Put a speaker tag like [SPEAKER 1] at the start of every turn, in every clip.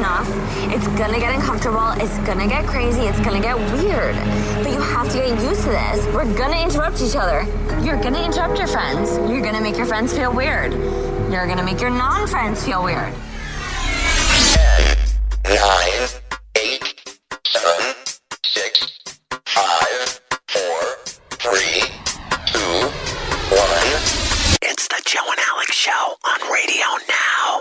[SPEAKER 1] enough. It's gonna get uncomfortable. It's gonna get crazy. It's gonna get weird. But you have to get used to this. We're gonna interrupt each other. You're gonna interrupt your friends. You're gonna make your friends feel weird. You're gonna make your non-friends feel weird.
[SPEAKER 2] 10, 9, 8, 7, 6, 5, 4, 3, 2, 1. It's the Joe and Alex Show on Radio Now.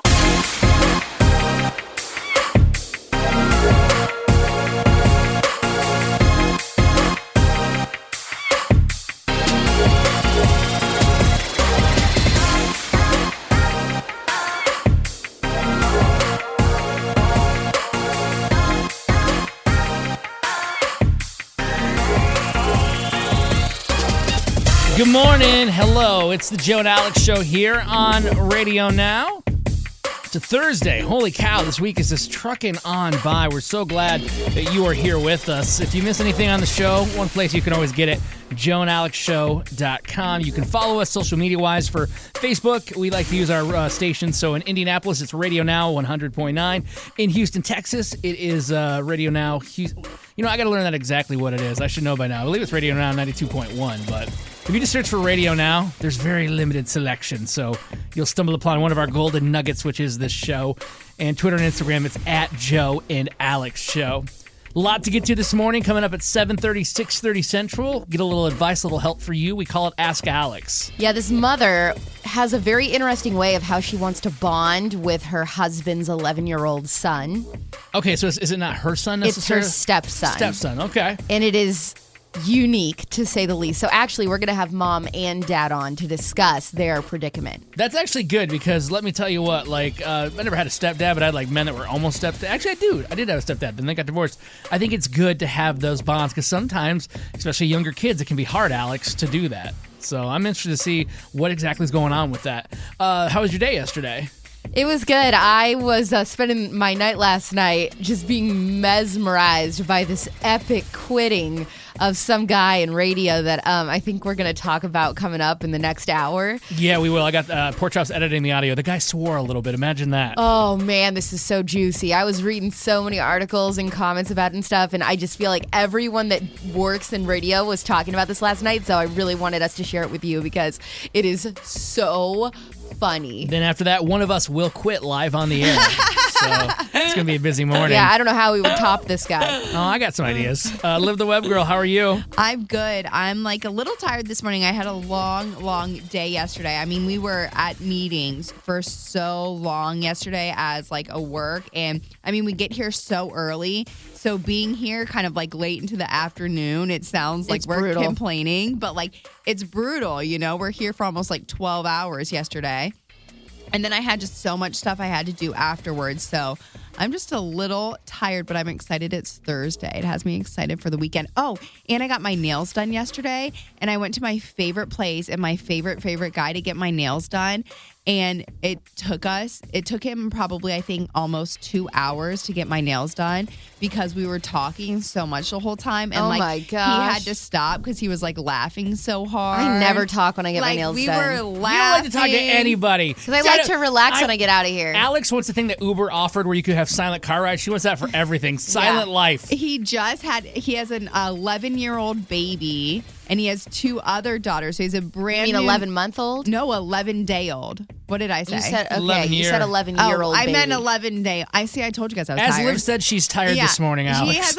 [SPEAKER 3] Good morning. Hello. It's the Joe and Alex Show here on Radio Now. It's a Thursday. Holy cow, this week is just trucking on by. We're so glad that you are here with us. If you miss anything on the show, one place you can always get it, joeandalexshow.com. You can follow us social media-wise for Facebook. We like to use our station. So in Indianapolis, it's Radio Now 100.9. In Houston, Texas, it is Radio Now. You know, I got to learn that exactly what it is. I should know by now. I believe it's Radio Now 92.1, but if you just search for Radio Now, there's very limited selection, so you'll stumble upon one of our golden nuggets, which is this show. And Twitter and Instagram, it's at Joe and Alex Show. A lot to get to this morning, coming up at 7:30, 6:30 Central. Get a little advice, a little help for you. We call it Ask Alex.
[SPEAKER 4] Yeah, this mother has a very interesting way of how she wants to bond with her husband's 11-year-old son.
[SPEAKER 3] Okay, so is it not her son necessarily?
[SPEAKER 4] It's her stepson.
[SPEAKER 3] Stepson, okay.
[SPEAKER 4] And it is unique, to say the least. So actually, we're going to have mom and dad on to discuss their predicament.
[SPEAKER 3] That's actually good because let me tell you what, I never had a stepdad, but I had men that were almost stepdad. Actually, I did have a stepdad, then they got divorced. I think it's good to have those bonds because sometimes, especially younger kids, it can be hard, Alex, to do that. So I'm interested to see what exactly is going on with that. How was your day yesterday?
[SPEAKER 4] It was good. I was spending my night last night just being mesmerized by this epic quitting of some guy in radio that I think we're going to talk about coming up in the next hour.
[SPEAKER 3] Yeah, we will. I got Pork Chops editing the audio. The guy swore a little bit. Imagine that.
[SPEAKER 4] Oh, man, this is so juicy. I was reading so many articles and comments about it and stuff, and I just feel like everyone that works in radio was talking about this last night, so I really wanted us to share it with you because it is so funny.
[SPEAKER 3] Then after that, one of us will quit live on the air. So it's going to be a busy morning.
[SPEAKER 4] Yeah, I don't know how we would top this guy.
[SPEAKER 3] Oh, I got some ideas. Liv the Web Girl, how are you?
[SPEAKER 5] I'm good. I'm a little tired this morning. I had a long day yesterday. I mean, we were at meetings for so long yesterday as a work. And I mean, we get here so early. So being here kind of late into the afternoon, it sounds like we're brutal. Complaining, but it's brutal. You know, we're here for almost 12 hours yesterday. And then I had just so much stuff I had to do afterwards. So I'm just a little tired, but I'm excited it's Thursday. It has me excited for the weekend. Oh, and I got my nails done yesterday. And I went to my favorite place and my favorite guy to get my nails done. And it took him probably, I think, almost 2 hours to get my nails done because we were talking so much the whole time. And
[SPEAKER 4] my gosh.
[SPEAKER 5] He had to stop because he was laughing so hard.
[SPEAKER 4] I never talk when I get my nails done.
[SPEAKER 5] We were laughing.
[SPEAKER 3] You don't like to talk to anybody.
[SPEAKER 4] Because I like to relax when I get out of here.
[SPEAKER 3] Alex wants the thing that Uber offered where you could have silent car rides. She wants that for everything. Silent life.
[SPEAKER 5] He has an 11-year-old baby. And he has 2 other daughters. So he's a brand new...
[SPEAKER 4] You mean 11-month-old?
[SPEAKER 5] No, 11-day-old. What did I say?
[SPEAKER 4] You said 11-year-old
[SPEAKER 5] I
[SPEAKER 4] baby.
[SPEAKER 5] meant 11-day. I told you guys I was tired.
[SPEAKER 3] As Liv said, she's tired this morning, Alex.
[SPEAKER 5] She has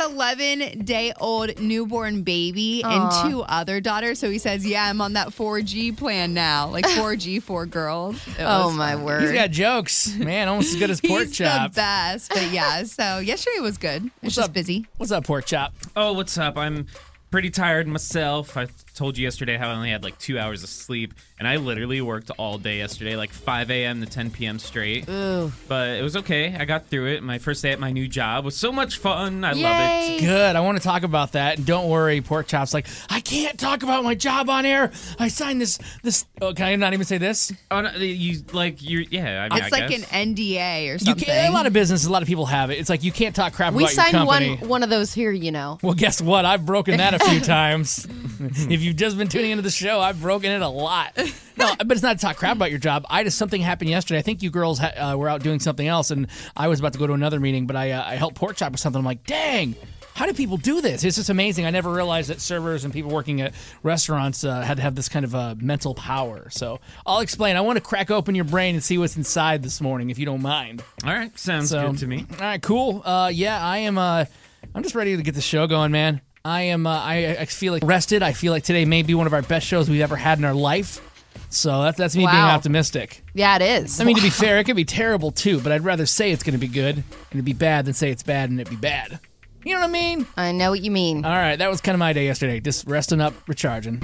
[SPEAKER 5] 11-day-old newborn baby and 2 other daughters. So he says, yeah, I'm on that 4G plan now. 4G, 4 girls.
[SPEAKER 4] Oh, my word.
[SPEAKER 3] He's got jokes. Man, almost as good as Pork Chop.
[SPEAKER 5] He's the best. But yeah, so yesterday was good. It's just busy.
[SPEAKER 3] What's up, Pork Chop?
[SPEAKER 6] Oh, what's up? I'm pretty tired myself. I told you yesterday how I only had 2 hours of sleep, and I literally worked all day yesterday, 5 a.m. to 10 p.m. straight.
[SPEAKER 4] Ooh.
[SPEAKER 6] But it was okay. I got through it. My first day at my new job was so much fun. I love it.
[SPEAKER 3] Good. I want to talk about that. And don't worry, Pork Chop's I can't talk about my job on air. I signed this. Oh, can I not even say this?
[SPEAKER 6] Oh, no, you're yeah. I mean,
[SPEAKER 5] it's
[SPEAKER 6] I guess.
[SPEAKER 5] an NDA or something.
[SPEAKER 3] A lot of businesses, a lot of people have it. It's you can't talk crap
[SPEAKER 4] we
[SPEAKER 3] about your company.
[SPEAKER 4] We signed one of those here, you know.
[SPEAKER 3] Well, guess what? I've broken that a few times. If you've just been tuning into the show, I've broken it a lot. No, but it's not to talk crap about your job. Something happened yesterday. I think you girls were out doing something else, and I was about to go to another meeting, but I helped Pork Chop with something. I'm like, dang. How do people do this? It's just amazing. I never realized that servers and people working at restaurants had to have this kind of mental power. So I'll explain. I want to crack open your brain and see what's inside this morning, if you don't mind.
[SPEAKER 6] All right, sounds good to me.
[SPEAKER 3] All right, cool. Yeah, I am. I'm just ready to get the show going, man. I am. I feel like rested. I feel like today may be one of our best shows we've ever had in our life. So that's me being optimistic.
[SPEAKER 4] Yeah, it is.
[SPEAKER 3] I mean, to be fair, it could be terrible too, but I'd rather say it's going to be good and it'd be bad than say it's bad and it'd be bad. You know what I mean?
[SPEAKER 4] I know what you mean.
[SPEAKER 3] All right, that was kind of my day yesterday. Just resting up, recharging.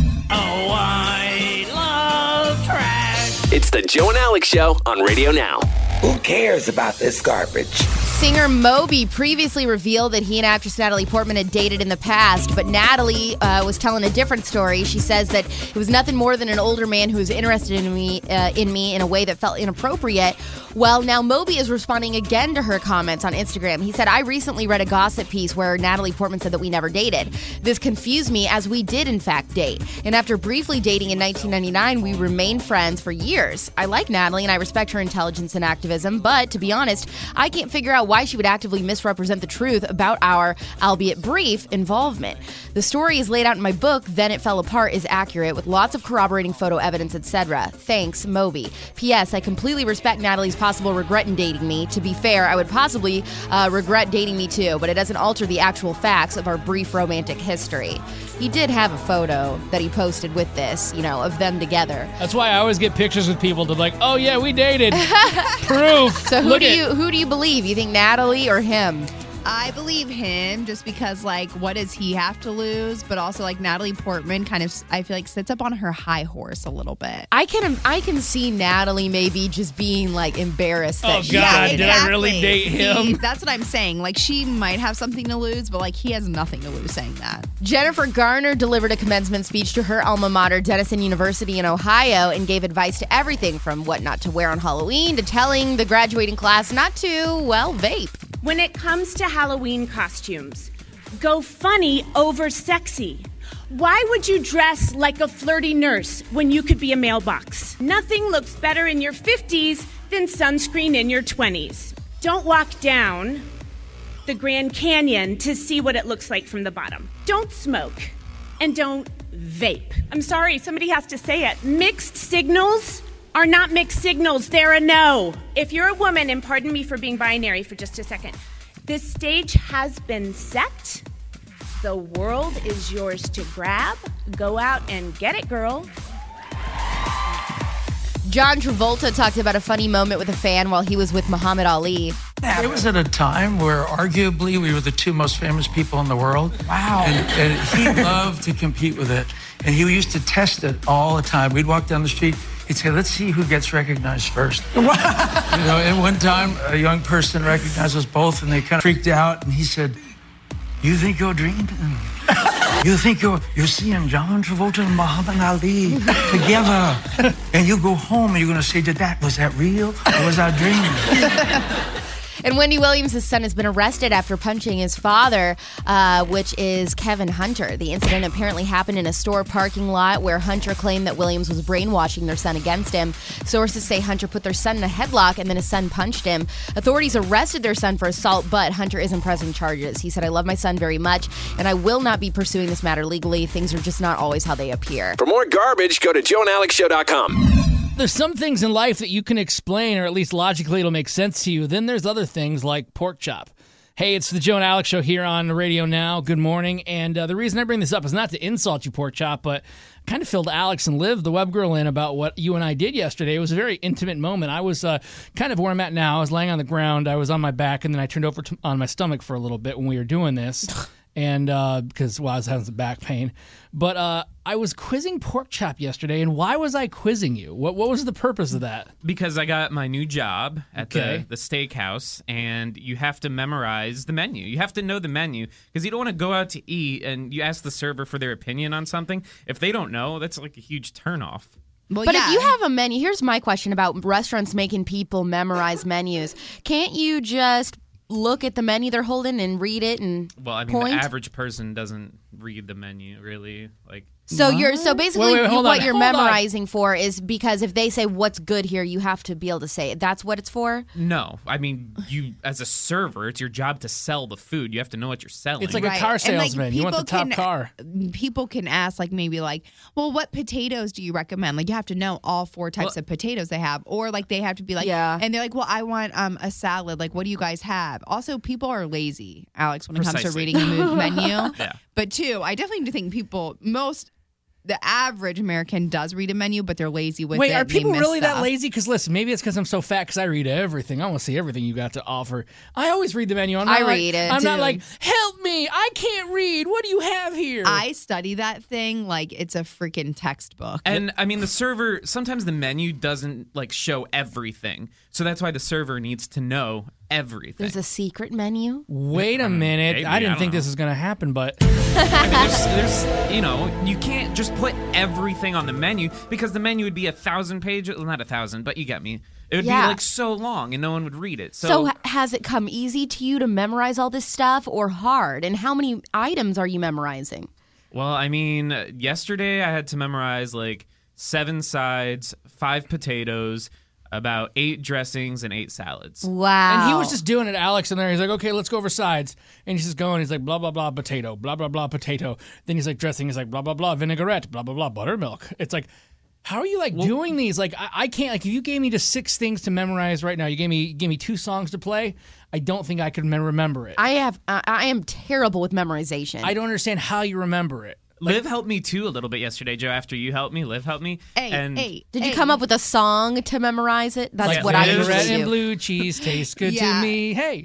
[SPEAKER 7] Oh, I love trash.
[SPEAKER 2] It's the Joe and Alex Show on Radio Now.
[SPEAKER 8] Who cares about this garbage?
[SPEAKER 4] Singer Moby previously revealed that he and actress Natalie Portman had dated in the past, but Natalie was telling a different story. She says that it was nothing more than an older man who was interested in me in a way that felt inappropriate. Well, now Moby is responding again to her comments on Instagram. He said, I recently read a gossip piece where Natalie Portman said that we never dated. This confused me, as we did in fact date. And after briefly dating in 1999, we remained friends for years. I like Natalie and I respect her intelligence and activism, but to be honest, I can't figure out why she would actively misrepresent the truth about our, albeit brief, involvement. The story is laid out in my book, Then It Fell Apart, is accurate, with lots of corroborating photo evidence, etc. Thanks, Moby. P.S. I completely respect Natalie's possible regret in dating me. To be fair, I would possibly regret dating me too, but it doesn't alter the actual facts of our brief romantic history. He did have a photo that he posted with this, of them together.
[SPEAKER 3] That's why I always get pictures with people to like, oh yeah, we dated. Proof.
[SPEAKER 4] So who do you believe? You think Natalie or him?
[SPEAKER 5] I believe him just because, what does he have to lose? But also, Natalie Portman kind of, I feel like, sits up on her high horse a little bit.
[SPEAKER 4] I can see Natalie maybe just being, embarrassed that she
[SPEAKER 3] God,
[SPEAKER 4] dated
[SPEAKER 3] did I really date him?
[SPEAKER 5] See, that's what I'm saying. She might have something to lose, but, he has nothing to lose saying that.
[SPEAKER 4] Jennifer Garner delivered a commencement speech to her alma mater, Denison University in Ohio, and gave advice to everything from what not to wear on Halloween to telling the graduating class not to, vape.
[SPEAKER 9] When it comes to Halloween costumes, go funny over sexy. Why would you dress like a flirty nurse when you could be a mailbox? Nothing looks better in your 50s than sunscreen in your 20s. Don't walk down the Grand Canyon to see what it looks like from the bottom. Don't smoke and don't vape. I'm sorry, somebody has to say it. Mixed signals are not mixed signals. They're a no. If you're a woman, and pardon me for being binary for just a second, this stage has been set. The world is yours to grab. Go out and get it, girl.
[SPEAKER 4] John Travolta talked about a funny moment with a fan while he was with Muhammad Ali.
[SPEAKER 10] It was at a time where arguably we were the two most famous people in the world. Wow. And he loved to compete with it. And he used to test it all the time. We'd walk down the street. He'd say, let's see who gets recognized first. And one time, a young person recognized us both, and they kind of freaked out. And he said, you think you're dreaming? You think you're seeing John Travolta and Muhammad Ali together. And you go home, and you're going to say to that, was that real or was I dreaming?
[SPEAKER 4] And Wendy Williams' son has been arrested after punching his father, which is Kevin Hunter. The incident apparently happened in a store parking lot where Hunter claimed that Williams was brainwashing their son against him. Sources say Hunter put their son in a headlock and then his son punched him. Authorities arrested their son for assault, but Hunter isn't pressing charges. He said, I love my son very much, and I will not be pursuing this matter legally. Things are just not always how they appear.
[SPEAKER 2] For more garbage, go to joeandalexshow.com.
[SPEAKER 3] There's some things in life that you can explain, or at least logically it'll make sense to you. Then there's other things like pork chop. Hey, it's the Joe and Alex Show here on Radio Now. Good morning. And the reason I bring this up is not to insult you, pork chop, but I kind of filled Alex and Liv, the web girl, in about what you and I did yesterday. It was a very intimate moment. I was kind of where I'm at now. I was laying on the ground. I was on my back, and then I turned over on my stomach for a little bit when we were doing this. And because I was having some back pain. But I was quizzing pork chop yesterday, and why was I quizzing you? What was the purpose of that?
[SPEAKER 6] Because I got my new job at the steakhouse, and you have to memorize the menu. You have to know the menu, because you don't want to go out to eat and you ask the server for their opinion on something. If they don't know, that's like a huge turnoff.
[SPEAKER 5] Well,
[SPEAKER 4] but if you have a menu, here's my question about restaurants making people memorize menus. Can't you just look at the menu they're holding and read it and
[SPEAKER 6] Well, I mean,
[SPEAKER 4] point?
[SPEAKER 6] the average person doesn't read the menu, really. Like,
[SPEAKER 4] So basically
[SPEAKER 3] Wait, hold
[SPEAKER 4] what
[SPEAKER 3] on,
[SPEAKER 4] you're
[SPEAKER 3] hold on.
[SPEAKER 4] memorizing for is because if they say what's good here, you have to be able to say it. That's what it's for?
[SPEAKER 6] no. I mean, you as a server, it's your job to sell the food. You have to know what you're selling.
[SPEAKER 3] It's like a
[SPEAKER 5] Right.
[SPEAKER 3] car
[SPEAKER 5] And, like,
[SPEAKER 3] salesman. You want the
[SPEAKER 5] people
[SPEAKER 3] top
[SPEAKER 5] can-
[SPEAKER 3] car.
[SPEAKER 5] People can ask, like, maybe like, well, what potatoes do you recommend? Like, you have to know all 4 types of potatoes they have. Or, like, they have to be like,
[SPEAKER 4] Yeah.
[SPEAKER 5] and they're like, well, I want a salad. Like, what do you guys have? Also, people are lazy, Alex, when it comes to
[SPEAKER 6] Precisely.
[SPEAKER 5] reading a menu.
[SPEAKER 6] Yeah.
[SPEAKER 5] But, two, I definitely do think the average American does read a menu, but they're lazy with it.
[SPEAKER 3] Wait, are
[SPEAKER 5] They
[SPEAKER 3] people
[SPEAKER 5] miss
[SPEAKER 3] really that
[SPEAKER 5] stuff.
[SPEAKER 3] lazy? Because listen, maybe it's because I'm so fat because I read everything. I want to see everything you got to offer. I always read the menu. I'm not
[SPEAKER 4] I
[SPEAKER 3] like,
[SPEAKER 4] read it,
[SPEAKER 3] I'm not
[SPEAKER 4] too.
[SPEAKER 3] like, help me, I can't read. What do you have here?
[SPEAKER 5] I study that thing like it's a freaking textbook.
[SPEAKER 6] And I mean, the server, sometimes the menu doesn't like show everything. So that's why the server needs to know everything.
[SPEAKER 4] There's a secret menu?
[SPEAKER 3] Wait a minute.
[SPEAKER 6] maybe,
[SPEAKER 3] I didn't
[SPEAKER 6] I
[SPEAKER 3] think
[SPEAKER 6] don't
[SPEAKER 3] this was going to happen, but
[SPEAKER 6] I mean, there's, you can't just put everything on the menu because the menu would be 1,000 pages. Well, not 1,000, but you get me. It would be
[SPEAKER 4] Yeah.
[SPEAKER 6] like so long and no one would read it.
[SPEAKER 4] So has it come easy to you to memorize all this stuff or hard? And how many items are you memorizing?
[SPEAKER 6] well, I mean, yesterday I had to memorize like 7 sides, 5 potatoes, about 8 dressings, and 8 salads.
[SPEAKER 4] Wow.
[SPEAKER 3] and he was just doing it, Alex, in there. He's like, okay, let's go over sides. And he's just going. He's like, blah, blah, blah, potato, blah, blah, blah, potato. Then he's like, dressing. He's like, blah, blah, blah, vinaigrette, blah, blah, blah, buttermilk. It's like, how are you like doing these? Like, I can't, like, if you gave me just 6 things to memorize right now, you gave me 2 songs to play, I don't think I could remember it.
[SPEAKER 4] I am terrible with memorization.
[SPEAKER 3] I don't understand how you remember it.
[SPEAKER 6] Liv helped me too a little bit yesterday, Joe. After you helped me, Liv helped me.
[SPEAKER 4] Did you come up with a song to memorize it? That's
[SPEAKER 6] Like
[SPEAKER 4] what I
[SPEAKER 6] Vinaigrette
[SPEAKER 3] Red
[SPEAKER 4] usually
[SPEAKER 3] and
[SPEAKER 4] do.
[SPEAKER 3] blue cheese tastes good to
[SPEAKER 5] Yeah.
[SPEAKER 3] me. Hey.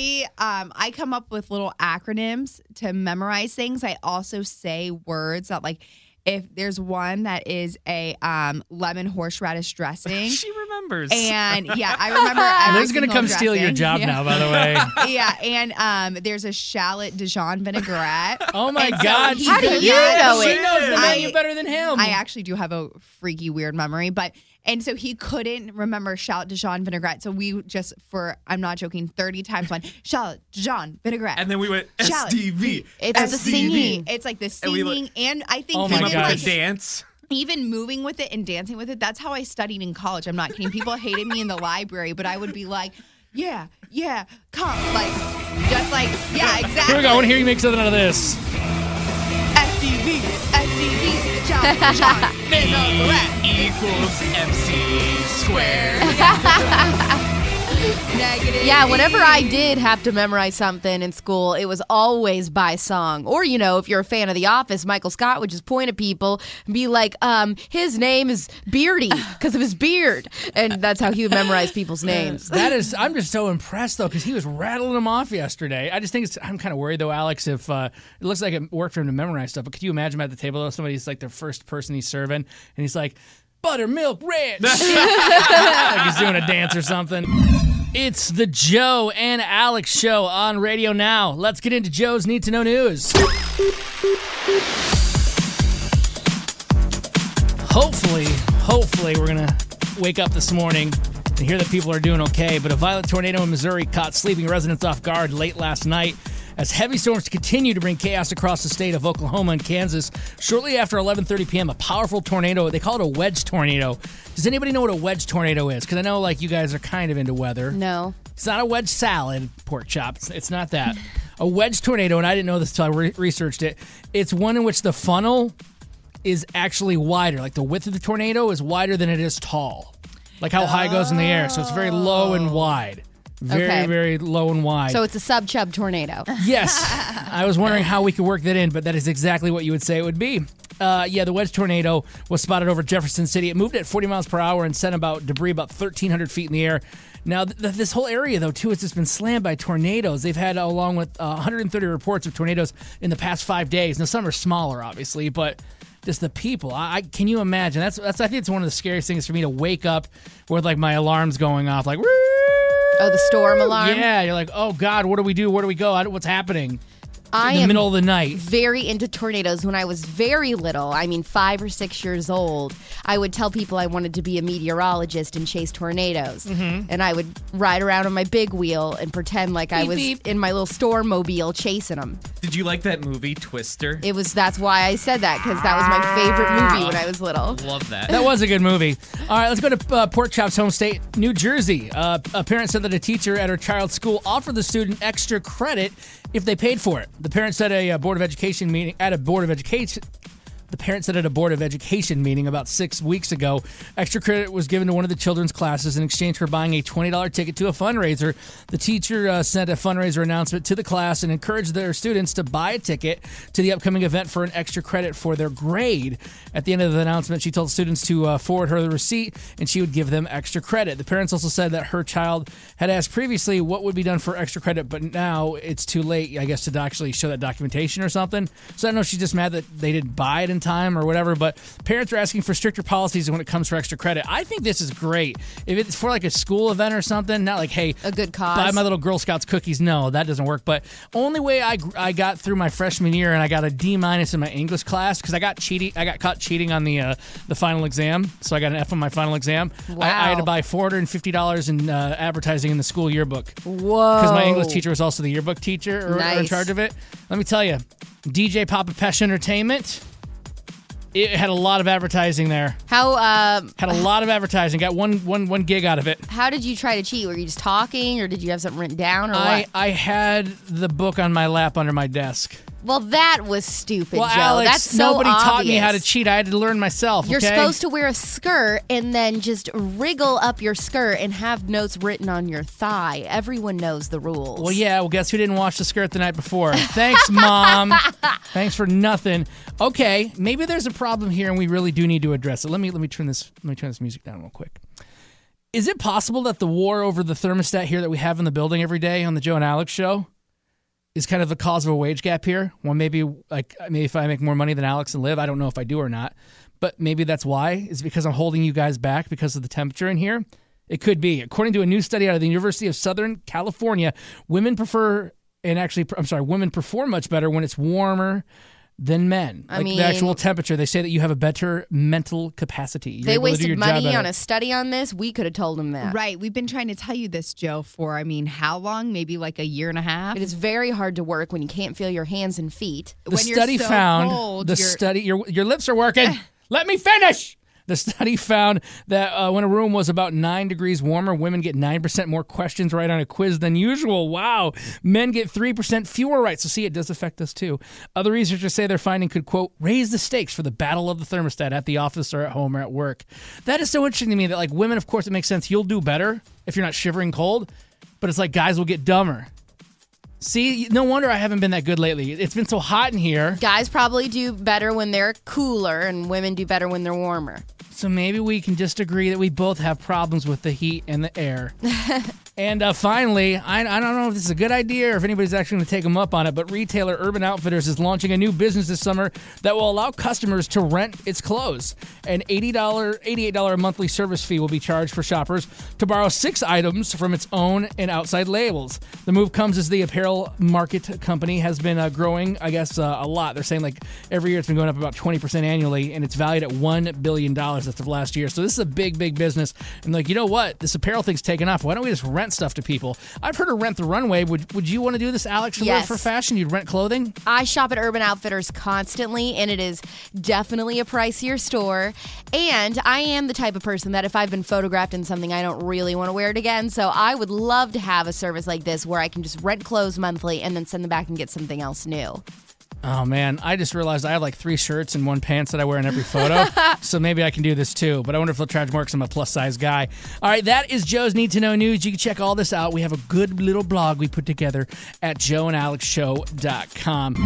[SPEAKER 5] I come up with little acronyms to memorize things. I also say words that, like, if there's one that is a lemon horseradish dressing.
[SPEAKER 6] She remembers.
[SPEAKER 5] And yeah, I remember every
[SPEAKER 3] Liv's gonna
[SPEAKER 5] single
[SPEAKER 3] come steal your
[SPEAKER 5] dressing.
[SPEAKER 3] job
[SPEAKER 5] Yeah.
[SPEAKER 3] now, by the way.
[SPEAKER 5] Yeah, and there's a shallot Dijon vinaigrette.
[SPEAKER 3] Oh my
[SPEAKER 5] And so
[SPEAKER 3] God.
[SPEAKER 5] he
[SPEAKER 4] How do
[SPEAKER 5] did
[SPEAKER 4] you
[SPEAKER 5] that.
[SPEAKER 4] know
[SPEAKER 3] She
[SPEAKER 4] it?
[SPEAKER 3] knows the
[SPEAKER 5] I-
[SPEAKER 3] menu better than him.
[SPEAKER 5] I actually do have a freaky weird memory, and so he couldn't remember shallot Dijon vinaigrette. So we just, I'm not joking, 30 times went shallot Dijon vinaigrette.
[SPEAKER 6] And then we went
[SPEAKER 5] Shallot.
[SPEAKER 6] SDV.
[SPEAKER 4] It's the singing.
[SPEAKER 5] It's like the
[SPEAKER 6] And we
[SPEAKER 5] singing, and I think
[SPEAKER 3] Oh my
[SPEAKER 5] even
[SPEAKER 6] Came up
[SPEAKER 3] God.
[SPEAKER 6] with the dance.
[SPEAKER 5] even moving with it and dancing with it. That's how I studied in college. I'm not kidding. People hated me in the library, but I would be like, yeah, come, like, just like, yeah, exactly.
[SPEAKER 3] Here we go. I want to hear you make something out of this.
[SPEAKER 5] SDV, John, vinaigrette.
[SPEAKER 6] Equals MC squared.
[SPEAKER 5] Negative.
[SPEAKER 4] Yeah, whenever I did have to memorize something in school, it was always by song. Or, if you're a fan of The Office, Michael Scott would just point at people and be like, his name is Beardy because of his beard. And that's how he would memorize people's names.
[SPEAKER 3] I'm just so impressed, though, because he was rattling them off yesterday. I just think I'm kind of worried, though, Alex, if it looks like it worked for him to memorize stuff. But could you imagine him at the table, though, somebody's like the first person he's serving, and he's like, buttermilk ranch. Like he's doing a dance or something. It's the Joe and Alex show on Radio Now. Let's get into Joe's Need to Know News. Hopefully, we're going to wake up this morning and hear that people are doing okay. But a violent tornado in Missouri caught sleeping residents off guard late last night as heavy storms continue to bring chaos across the state of Oklahoma and Kansas. Shortly after 11:30 p.m., a powerful tornado, they call it a wedge tornado. Does anybody know what a wedge tornado is? Because I know you guys are kind of into weather.
[SPEAKER 4] No.
[SPEAKER 3] It's not a wedge salad, pork chop. It's not that. A wedge tornado, and I didn't know this until I researched it, it's one in which the funnel is actually wider. Like the width of the tornado is wider than it is tall. Like how high it goes in the air. So it's very low and wide. Very low and wide.
[SPEAKER 4] So it's a sub-chub tornado.
[SPEAKER 3] Yes. I was wondering how we could work that in, but that is exactly what you would say it would be. The wedge tornado was spotted over Jefferson City. It moved at 40 miles per hour and sent debris about 1,300 feet in the air. Now, this whole area, though, too, has just been slammed by tornadoes. They've had, along with 130 reports of tornadoes in the past 5 days. Now, some are smaller, obviously, but just the people. Can you imagine? That's I think it's one of the scariest things for me to wake up with, my alarms going off, like,
[SPEAKER 4] Oh, the storm alarm?
[SPEAKER 3] yeah, you're like, oh, God, what do we do? Where do we go? What's happening? in the middle of the night.
[SPEAKER 4] Very into tornadoes. When I was very little, 5 or 6 years old, I would tell people I wanted to be a meteorologist and chase tornadoes.
[SPEAKER 3] Mm-hmm.
[SPEAKER 4] And I would ride around on my big wheel and pretend like I was in my little storm mobile chasing them.
[SPEAKER 6] Did you like that movie, Twister?
[SPEAKER 4] That's why I said that, because that was my favorite movie when I was little.
[SPEAKER 6] Love that.
[SPEAKER 3] That was a good movie. All right, let's go to Pork Chop's home state, New Jersey. A parent said that a teacher at her child's school offered the student extra credit if they paid for it. The parent said at a Board of Education meeting about 6 weeks ago, extra credit was given to one of the children's classes in exchange for buying a $20 ticket to a fundraiser. The teacher sent a fundraiser announcement to the class and encouraged their students to buy a ticket to the upcoming event for an extra credit for their grade. At the end of the announcement, she told students to forward her the receipt and she would give them extra credit. The parents also said that her child had asked previously what would be done for extra credit, but now it's too late, I guess, to actually show that documentation or something. So I don't know if she's just mad that they didn't buy it in time or whatever, but parents are asking for stricter policies when it comes for extra credit. I think this is great. If it's for like a school event or something, not like, hey,
[SPEAKER 4] a good cause,
[SPEAKER 3] buy my little Girl Scouts cookies. No, that doesn't work. But only way I got through my freshman year and I got a D- in my English class because I got caught cheating on the final exam, so I got an F on my final exam.
[SPEAKER 4] Wow.
[SPEAKER 3] I had to buy $450 in advertising in the school yearbook.
[SPEAKER 4] Whoa!
[SPEAKER 3] Because my English teacher was also the yearbook teacher or in charge of it. Let me tell you, DJ Papa Pesh Entertainment. It had a lot of advertising there. Had a lot of advertising. Got one gig out of it.
[SPEAKER 4] How did you try to cheat? Were you just talking, or did you have something written down, or what?
[SPEAKER 3] I had the book on my lap under my desk.
[SPEAKER 4] Well, that was stupid,
[SPEAKER 3] well,
[SPEAKER 4] Joe.
[SPEAKER 3] Alex,
[SPEAKER 4] that's so
[SPEAKER 3] nobody
[SPEAKER 4] obvious.
[SPEAKER 3] taught me how to cheat. I had to learn myself.
[SPEAKER 4] You're
[SPEAKER 3] okay?
[SPEAKER 4] supposed to wear a skirt and then just wriggle up your skirt and have notes written on your thigh. Everyone knows the rules.
[SPEAKER 3] Well, yeah. Well, guess who didn't wash the skirt the night before? Thanks, Mom. Thanks for nothing. Okay, maybe there's a problem here, and we really do need to address it. Let me turn this music down real quick. Is it possible that the war over the thermostat here that we have in the building every day on the Joe and Alex show is kind of the cause of a wage gap here? Well, maybe if I make more money than Alex and Liv, I don't know if I do or not, but maybe that's why. Is because I'm holding you guys back because of the temperature in here? It could be. According to a new study out of the University of Southern California, women perform much better when it's warmer than men. The actual temperature. They say that you have a better mental capacity.
[SPEAKER 4] They wasted money on a study on this. We could have told them that.
[SPEAKER 5] Right. We've been trying to tell you this, Joe, for, how long? Maybe like a year and a half?
[SPEAKER 4] It is very hard to work when you can't feel your hands and feet.
[SPEAKER 3] The study found... Your lips are working. Let me finish! The study found that when a room was about 9 degrees warmer, women get 9% more questions right on a quiz than usual. Wow. Men get 3% fewer right. So see, it does affect us too. Other researchers say their finding could, quote, raise the stakes for the battle of the thermostat at the office or at home or at work. That is so interesting to me that women, of course, it makes sense. You'll do better if you're not shivering cold, but it's like guys will get dumber. See, no wonder I haven't been that good lately. It's been so hot in here.
[SPEAKER 4] Guys probably do better when they're cooler, and women do better when they're warmer.
[SPEAKER 3] So maybe we can just agree that we both have problems with the heat and the air. And finally, I don't know if this is a good idea or if anybody's actually going to take them up on it, but retailer Urban Outfitters is launching a new business this summer that will allow customers to rent its clothes. An $88 monthly service fee will be charged for shoppers to borrow 6 items from its own and outside labels. The move comes as the apparel market company has been growing, I guess, a lot. They're saying every year it's been going up about 20% annually, and it's valued at $1 billion as of last year. So this is a big, big business. And you know what? This apparel thing's taken off. Why don't we just rent stuff to people? I've heard of Rent the Runway. Would you want to do this, Alex?
[SPEAKER 4] Yes.
[SPEAKER 3] For fashion, you'd rent clothing?
[SPEAKER 4] I shop at Urban Outfitters constantly, and it is definitely a pricier store. And I am the type of person that if I've been photographed in something, I don't really want to wear it again. So I would love to have a service like this where I can just rent clothes monthly and then send them back and get something else new.
[SPEAKER 3] Oh, man. I just realized I have 3 shirts and 1 pants that I wear in every photo. So maybe I can do this too. But I wonder if they'll charge more because I'm a plus-size guy. All right, that is Joe's Need to Know News. You can check all this out. We have a good little blog we put together at joeandalexshow.com.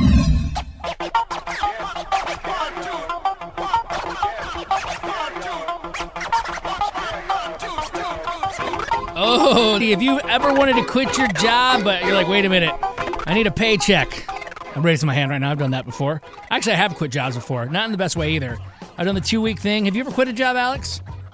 [SPEAKER 3] Oh, if you ever wanted to quit your job, but you're like, wait a minute, I need a paycheck. I'm raising my hand right now. I've done that before. Actually, I have quit jobs before. Not in the best way either. I've done the 2-week thing. Have you ever quit a job, Alex?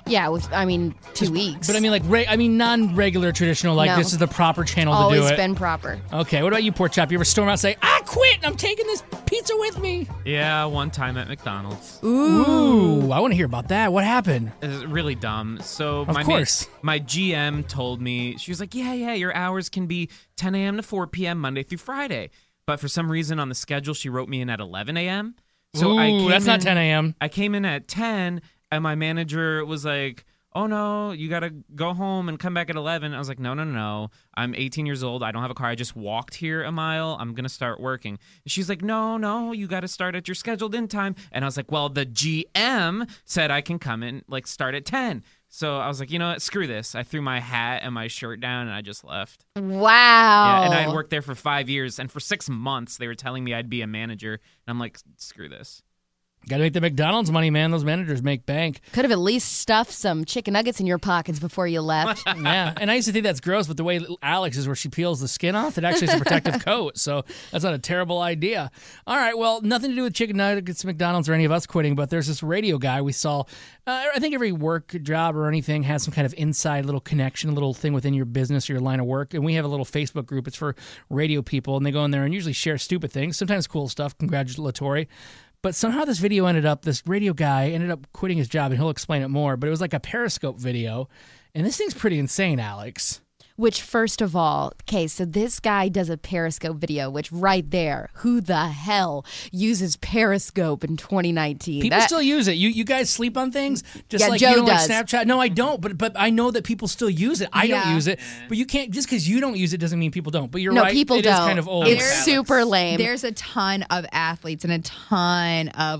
[SPEAKER 4] Yeah, 2 weeks.
[SPEAKER 3] But I mean, like, non-regular, traditional, like,
[SPEAKER 4] No.
[SPEAKER 3] this is the proper channel to do
[SPEAKER 4] Always
[SPEAKER 3] it.
[SPEAKER 4] been proper.
[SPEAKER 3] Okay, what about you, Pork Chop? You ever storm out and say, I quit, I'm taking this pizza with me?
[SPEAKER 6] Yeah, one time at McDonald's.
[SPEAKER 3] Ooh, I want to hear about that. What happened?
[SPEAKER 6] It's really dumb. So
[SPEAKER 3] Of course.
[SPEAKER 6] my GM told me, she was like, yeah, your hours can be 10 a.m. to 4 p.m. Monday through Friday. But for some reason on the schedule, she wrote me in at 11 a.m. So
[SPEAKER 3] That's not 10 a.m.
[SPEAKER 6] I came in at 10, and my manager was like, oh, no, you got to go home and come back at 11. I was like, no. I'm 18 years old. I don't have a car. I just walked here a mile. I'm going to start working. And she's like, no, you got to start at your scheduled in time. And I was like, well, the GM said I can come in, like, start at 10. So I was like, you know what? Screw this. I threw my hat and my shirt down, and I just left.
[SPEAKER 4] Wow.
[SPEAKER 6] Yeah, and I worked there for 5 years. And for 6 months, they were telling me I'd be a manager. And I'm like, screw this.
[SPEAKER 3] Got to make the McDonald's money, man. Those managers make bank.
[SPEAKER 4] Could have at least stuffed some chicken nuggets in your pockets before you left.
[SPEAKER 3] Yeah, and I used to think that's gross, but the way Alex is where she peels the skin off, it actually is a protective coat, so that's not a terrible idea. All right, well, nothing to do with chicken nuggets, McDonald's, or any of us quitting, but there's this radio guy we saw. I think every work job or anything has some kind of inside little connection, a little thing within your business or your line of work, and we have a little Facebook group. It's for radio people, and they go in there and usually share stupid things, sometimes cool stuff, congratulatory. But somehow this radio guy ended up quitting his job, and he'll explain it more, but it was like a Periscope video, and this thing's pretty insane, Alex.
[SPEAKER 4] Which, first of all, okay, so this guy does a Periscope video, which right there, who the hell uses Periscope in 2019?
[SPEAKER 3] People still use it. You guys sleep on things? Just
[SPEAKER 4] Yeah,
[SPEAKER 3] like
[SPEAKER 4] Joe
[SPEAKER 3] you don't
[SPEAKER 4] does.
[SPEAKER 3] like Snapchat? No, I don't, but I know that people still use it. I don't
[SPEAKER 5] Yeah.
[SPEAKER 3] use it. But you can't, just because you don't use it doesn't mean people don't. But you're
[SPEAKER 4] No,
[SPEAKER 3] right.
[SPEAKER 4] people
[SPEAKER 3] It
[SPEAKER 4] don't.
[SPEAKER 3] is kind of old.
[SPEAKER 4] It's
[SPEAKER 6] Alex.
[SPEAKER 4] super lame.
[SPEAKER 5] There's a ton of athletes and a ton of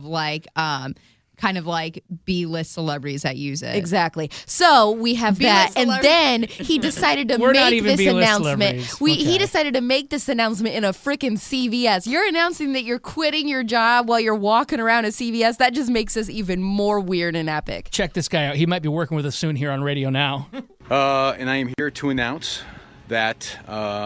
[SPEAKER 5] kind of like B-list celebrities that use it.
[SPEAKER 4] Exactly. So we have that,
[SPEAKER 5] B-list
[SPEAKER 4] and
[SPEAKER 5] celebrities.
[SPEAKER 4] then he decided to
[SPEAKER 3] We're not
[SPEAKER 4] make
[SPEAKER 3] even
[SPEAKER 4] this
[SPEAKER 3] B-list
[SPEAKER 4] announcement.
[SPEAKER 3] celebrities.
[SPEAKER 4] He
[SPEAKER 3] Okay.
[SPEAKER 4] decided to make this announcement in a freaking CVS. You're announcing that you're quitting your job while you're walking around a CVS. That just makes us even more weird and epic.
[SPEAKER 3] Check this guy out. He might be working with us soon here on Radio Now.
[SPEAKER 11] And I am here to announce that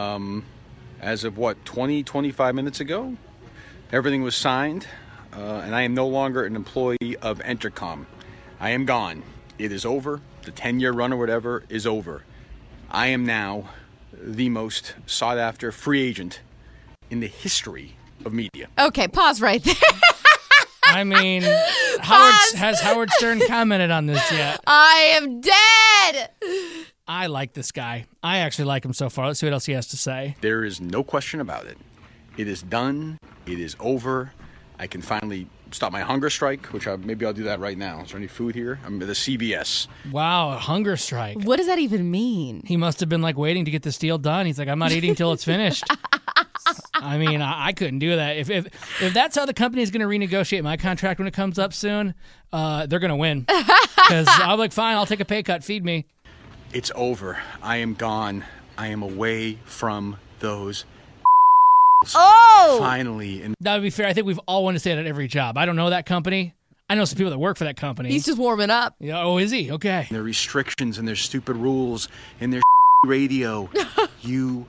[SPEAKER 11] as of 25 minutes ago, everything was signed, and I am no longer an employee of Entercom. I am gone. It is over. The 10-year run or whatever is over. I am now the most sought-after free agent in the history of media.
[SPEAKER 4] Okay, pause right there.
[SPEAKER 3] I mean, has Howard Stern commented on this yet?
[SPEAKER 4] I am dead.
[SPEAKER 3] I like this guy. I actually like him so far. Let's see what else he has to say.
[SPEAKER 11] There is no question about it. It is done. It is over. I can finally stop my hunger strike, which maybe I'll do that right now. Is there any food here? I'm at the CVS.
[SPEAKER 3] Wow, a hunger strike.
[SPEAKER 4] What does that even mean?
[SPEAKER 3] He must have been like waiting to get this deal done. He's like, I'm not eating till it's finished. I mean, I couldn't do that. If that's how the company is going to renegotiate my contract when it comes up soon, they're going to win. Because I'm like, fine, I'll take a pay cut. Feed me.
[SPEAKER 11] It's over. I am gone. I am away from those.
[SPEAKER 4] Oh!
[SPEAKER 11] Finally. And
[SPEAKER 3] That would be fair. I think we've all wanted to say that at every job. I don't know that company. I know some people that work for that company.
[SPEAKER 4] He's just warming up.
[SPEAKER 3] Yeah, oh, is he? Okay.
[SPEAKER 11] their restrictions and their stupid rules and their radio. You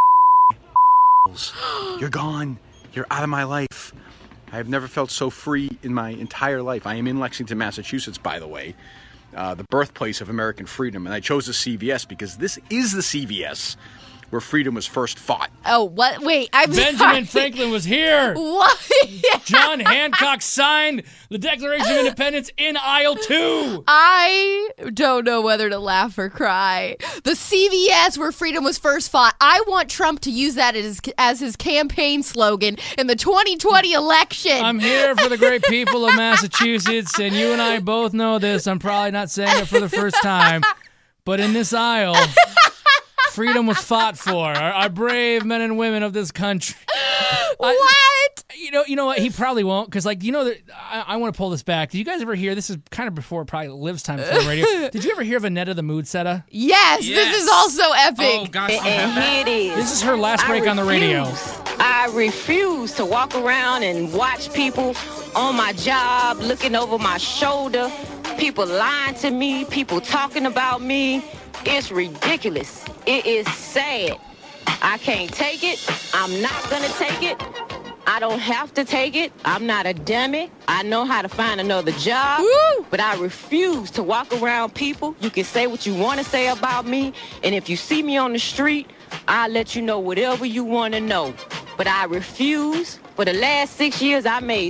[SPEAKER 11] you're gone. You're out of my life. I have never felt so free in my entire life. I am in Lexington, Massachusetts, by the way, the birthplace of American freedom. And I chose the CVS because this is the CVS where freedom was first fought.
[SPEAKER 4] Oh, what? Wait, I'm
[SPEAKER 3] Benjamin
[SPEAKER 4] sorry.
[SPEAKER 3] Franklin was here.
[SPEAKER 4] What?
[SPEAKER 3] John Hancock signed the Declaration of Independence in aisle 2.
[SPEAKER 4] I don't know whether to laugh or cry. The CVS where freedom was first fought. I want Trump to use that as his campaign slogan in the 2020 election.
[SPEAKER 3] I'm here for the great people of Massachusetts, and you and I both know this. I'm probably not saying it for the first time, but in this aisle, freedom was fought for. Our brave men and women of this country.
[SPEAKER 4] What?
[SPEAKER 3] You know what? He probably won't, because I want to pull this back. Did you guys ever hear? This is kind of before probably Liv's time for the radio. Did you ever hear of Annetta the Mood Setter?
[SPEAKER 4] Yes, this is also epic.
[SPEAKER 6] Oh, gosh.
[SPEAKER 12] And here it is.
[SPEAKER 3] This is her last break on the radio.
[SPEAKER 12] I refuse to walk around and watch people on my job looking over my shoulder, people lying to me, people talking about me. It's ridiculous. It is sad. I can't take it. I'm not going to take it. I don't have to take it. I'm not a dummy. I know how to find another job.
[SPEAKER 4] Woo!
[SPEAKER 12] But I refuse to walk around people. You can say what you want to say about me. And if you see me on the street, I'll let you know whatever you want to know. But I refuse. For the last 6 years, I made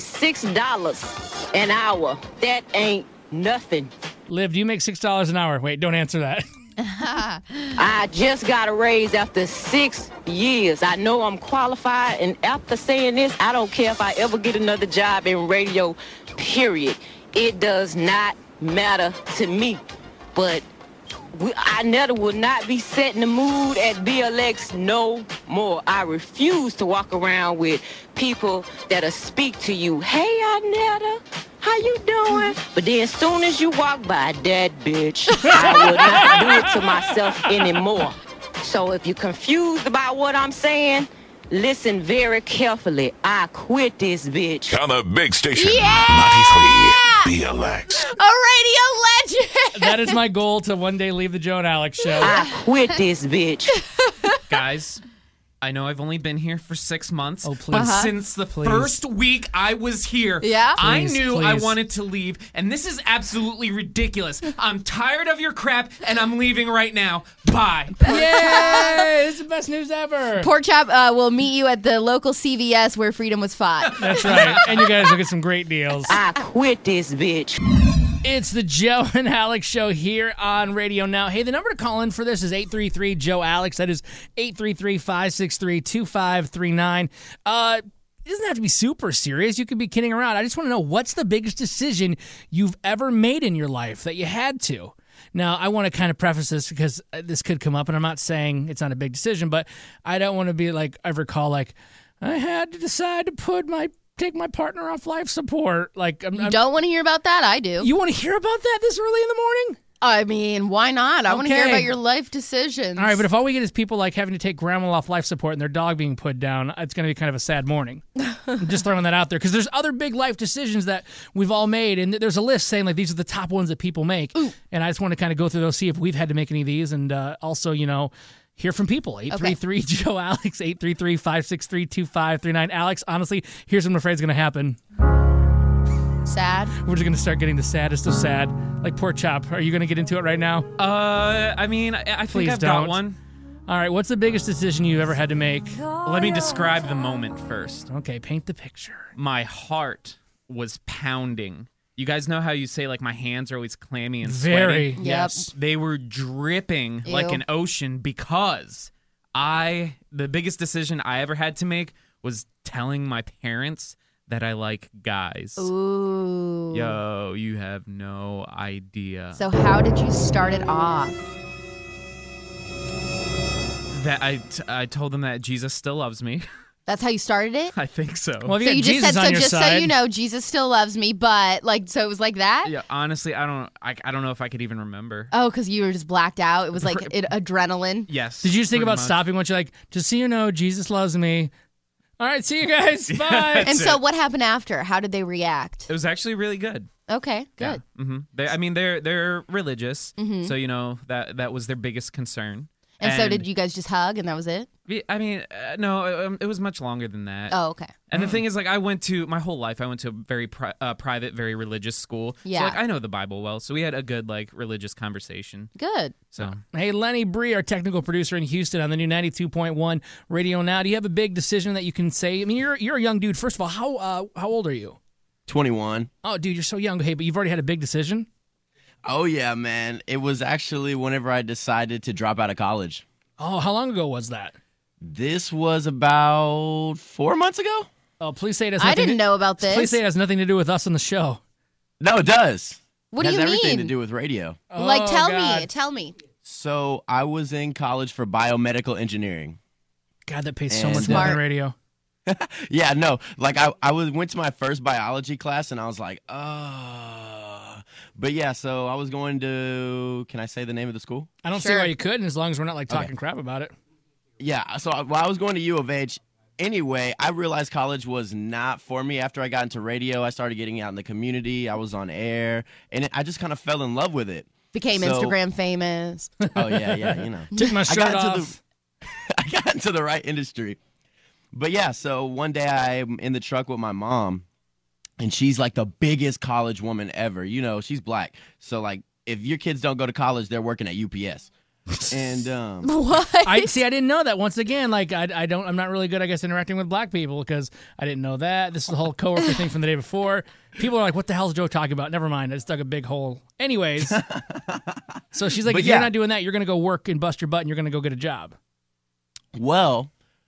[SPEAKER 12] $6 an hour. That ain't nothing.
[SPEAKER 3] Liv, do you make $6 an hour? Wait, don't answer that.
[SPEAKER 12] I just got a raise after 6 years. I know I'm qualified, and after saying this, I don't care if I ever get another job in radio, period. It does not matter to me. But I never will not be setting the mood at BLX no more. I refuse to walk around with people that'll speak to you. Hey, Arnetta, how you doing? But then as soon as you walk by, that bitch, I will not do it to myself anymore. So if you're confused about what I'm saying, listen very carefully. I quit this bitch.
[SPEAKER 13] On the big station, 93 BLX.
[SPEAKER 4] A radio legend.
[SPEAKER 3] That is my goal to one day leave the Joe and Alex show.
[SPEAKER 12] I quit this bitch.
[SPEAKER 6] Guys, I know I've only been here for 6 months.
[SPEAKER 3] Oh, please.
[SPEAKER 6] But since the first week I was here,
[SPEAKER 4] Yeah?
[SPEAKER 6] I
[SPEAKER 3] Please,
[SPEAKER 6] knew I
[SPEAKER 3] please.
[SPEAKER 6] wanted to leave, and this is absolutely ridiculous. I'm tired of your crap, and I'm leaving right now. Bye.
[SPEAKER 3] Yay! This is the best news ever.
[SPEAKER 4] Pork Chop will meet you at the local CVS where freedom was fought.
[SPEAKER 3] That's right. And you guys will get some great deals.
[SPEAKER 12] I quit this bitch.
[SPEAKER 3] It's the Joe and Alex show here on Radio Now. Hey, the number to call in for this is 833-JOE-ALEX. That is 833-563-2539. It doesn't have to be super serious. You could be kidding around. I just want to know, what's the biggest decision you've ever made in your life that you had to? Now, I want to kind of preface this because this could come up, and I'm not saying it's not a big decision, but I don't want to be like, I recall, like, I had to decide to take my partner off life support. Like,
[SPEAKER 4] You don't want to hear about that? I do.
[SPEAKER 3] You want to hear about that this early in the morning?
[SPEAKER 4] I mean, why not? I want to hear
[SPEAKER 3] Okay.
[SPEAKER 4] about your life decisions.
[SPEAKER 3] All right, but if all we get is people like having to take grandma off life support and their dog being put down, it's going to be kind of a sad morning. I'm just throwing that out there because there's other big life decisions that we've all made, and there's a list saying like these are the top ones that people make. And I just want to kind of go through those, see if we've had to make any of these, and also, hear from people. 833-JOE-ALEX, 833-563-2539. Alex, honestly, here's what I'm afraid is going to happen.
[SPEAKER 4] Sad?
[SPEAKER 3] We're just going to start getting the saddest of sad. Like Pork Chop. Are you going to get into it right now?
[SPEAKER 6] I mean, I think
[SPEAKER 3] Please
[SPEAKER 6] I've
[SPEAKER 3] don't.
[SPEAKER 6] got one.
[SPEAKER 3] All right, what's the biggest decision you've ever had to make?
[SPEAKER 6] Let me describe the moment first.
[SPEAKER 3] Okay, paint the picture.
[SPEAKER 6] My heart was pounding. You guys know how you say, like, my hands are always clammy and
[SPEAKER 3] Very,
[SPEAKER 6] sweaty?
[SPEAKER 3] yes.
[SPEAKER 6] They were dripping like
[SPEAKER 4] Ew.
[SPEAKER 6] an ocean because the biggest decision I ever had to make was telling my parents that I like guys.
[SPEAKER 4] Ooh.
[SPEAKER 6] Yo, you have no idea.
[SPEAKER 4] So how did you start it off?
[SPEAKER 6] That I told them that Jesus still loves me.
[SPEAKER 4] That's how you started it?
[SPEAKER 6] I think so.
[SPEAKER 3] Well, if you
[SPEAKER 4] So
[SPEAKER 3] got
[SPEAKER 4] you just
[SPEAKER 3] Jesus
[SPEAKER 4] said,
[SPEAKER 3] on
[SPEAKER 4] so
[SPEAKER 3] your
[SPEAKER 4] just
[SPEAKER 3] side,
[SPEAKER 4] so you know, Jesus still loves me, but so it was like that?
[SPEAKER 6] Yeah, honestly, I don't know if I could even remember.
[SPEAKER 4] Oh, because you were just blacked out. It was like adrenaline.
[SPEAKER 6] Yes.
[SPEAKER 3] Did you just think
[SPEAKER 6] pretty
[SPEAKER 3] about
[SPEAKER 6] much.
[SPEAKER 3] stopping once you're like, just so you know, Jesus loves me. All right, see you guys. Bye.
[SPEAKER 6] That's
[SPEAKER 4] And so
[SPEAKER 6] it.
[SPEAKER 4] what happened after? How did they react?
[SPEAKER 6] It was actually really good.
[SPEAKER 4] Okay, good.
[SPEAKER 6] Yeah. Mm-hmm. They're religious, so that was their biggest concern.
[SPEAKER 4] And so did you guys just hug and that was it?
[SPEAKER 6] I mean, no, it was much longer than that.
[SPEAKER 4] Oh, okay.
[SPEAKER 6] And the thing is, like, my whole life, I went to a very private, very religious school.
[SPEAKER 4] Yeah.
[SPEAKER 6] So, like, I know the Bible well. So we had a good, like, religious conversation.
[SPEAKER 4] Good.
[SPEAKER 6] So
[SPEAKER 3] Hey, Lenny Bree, our technical producer in Houston on the new 92.1 Radio Now. Do you have a big decision that you can say? I mean, you're a young dude. First of all, how old are you?
[SPEAKER 14] 21.
[SPEAKER 3] Oh, dude, you're so young. Hey, but you've already had a big decision?
[SPEAKER 14] Oh, yeah, man. It was actually whenever I decided to drop out of college.
[SPEAKER 3] Oh, how long ago was that?
[SPEAKER 14] This was about 4 months ago.
[SPEAKER 3] Oh, please say it has
[SPEAKER 4] I
[SPEAKER 3] nothing
[SPEAKER 4] didn't know about this.
[SPEAKER 3] Please say it has nothing to do with us on the show.
[SPEAKER 14] No, it does.
[SPEAKER 4] What
[SPEAKER 14] it
[SPEAKER 4] do
[SPEAKER 14] has
[SPEAKER 4] you
[SPEAKER 14] everything
[SPEAKER 4] mean?
[SPEAKER 14] to do with radio.
[SPEAKER 4] Like,
[SPEAKER 3] Oh,
[SPEAKER 4] tell
[SPEAKER 3] God.
[SPEAKER 4] Tell me.
[SPEAKER 14] So I was in college for biomedical engineering.
[SPEAKER 3] God, that pays so
[SPEAKER 14] And-
[SPEAKER 3] much more than
[SPEAKER 4] Smart.
[SPEAKER 3] radio.
[SPEAKER 14] Yeah, no. Like I went to my first biology class and I was like, But yeah, so I was going to, can I say the name of the school?
[SPEAKER 3] I don't see
[SPEAKER 4] Sure.
[SPEAKER 3] why you couldn't, as long as we're not like talking
[SPEAKER 14] Okay.
[SPEAKER 3] crap about it.
[SPEAKER 14] Yeah, so while I was going to U of H, anyway, I realized college was not for me. After I got into radio, I started getting out in the community. I was on air, and I just kind of fell in love with it.
[SPEAKER 4] Became
[SPEAKER 14] So-
[SPEAKER 4] Instagram famous.
[SPEAKER 14] Oh, yeah, you know.
[SPEAKER 3] Took my
[SPEAKER 14] I
[SPEAKER 3] shirt
[SPEAKER 14] got into
[SPEAKER 3] off.
[SPEAKER 14] I got into the right industry. But yeah, so one day I'm in the truck with my mom, and she's like the biggest college woman ever. You know, she's black. So like, if your kids don't go to college, they're working at UPS. And
[SPEAKER 4] what?
[SPEAKER 3] I didn't know that. Once again, like I'm not really good, I guess, interacting with black people because I didn't know that. This is the whole coworker thing from the day before. People are like, "What the hell is Joe talking about?" Never mind. I just dug a big hole. Anyways, so she's like,
[SPEAKER 14] But
[SPEAKER 3] "If
[SPEAKER 14] yeah.
[SPEAKER 3] you're not doing that, you're gonna go work and bust your butt, and you're gonna go get a job."
[SPEAKER 14] Well,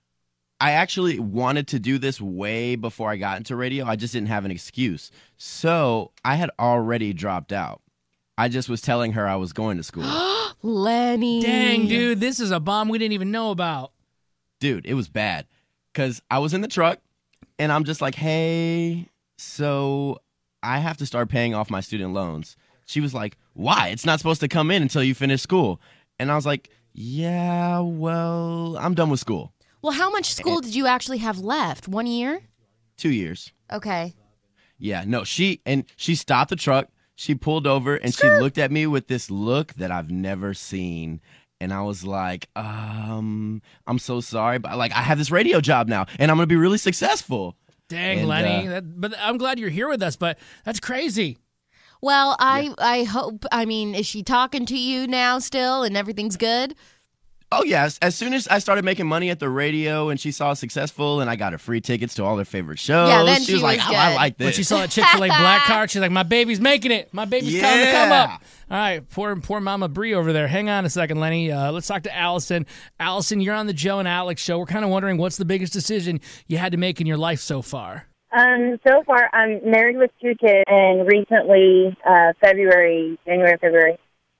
[SPEAKER 14] I actually wanted to do this way before I got into radio. I just didn't have an excuse. So I had already dropped out. I just was telling her I was going to school.
[SPEAKER 4] Lenny.
[SPEAKER 3] Dang, dude, this is a bomb we didn't even know about.
[SPEAKER 14] Dude, it was bad. Because I was in the truck, and I'm just like, hey, so I have to start paying off my student loans. She was like, why? It's not supposed to come in until you finish school. And I was like, yeah, well, I'm done with school.
[SPEAKER 4] Well, how much school did you actually have left? 1 year?
[SPEAKER 14] 2 years.
[SPEAKER 4] Okay.
[SPEAKER 14] Yeah, no, she stopped the truck. She pulled over, and she looked at me with this look that I've never seen. And I was like, I'm so sorry, but like I have this radio job now, and I'm going to be really successful.
[SPEAKER 3] Dang,
[SPEAKER 14] And,
[SPEAKER 3] Lenny. But I'm glad you're here with us, but that's crazy.
[SPEAKER 4] Well, I hope, I mean, is she talking to you now still and everything's good?
[SPEAKER 14] Oh, yes. As soon as I started making money at the radio and she saw us successful and I got her free tickets to all her favorite shows,
[SPEAKER 4] Yeah, then
[SPEAKER 14] she was like,
[SPEAKER 4] was
[SPEAKER 14] oh,
[SPEAKER 4] good.
[SPEAKER 14] I like this.
[SPEAKER 3] When she saw that Chick-fil-A black card, she's like, my baby's making it. My baby's telling to come up. All right, poor Mama Bree over there. Hang on a second, Lenny. Let's talk to Allison. Allison, you're on the Joe and Alex show. We're kind of wondering what's the biggest decision you had to make in your life so far?
[SPEAKER 15] So far, I'm married with 2 kids, and recently, January, February,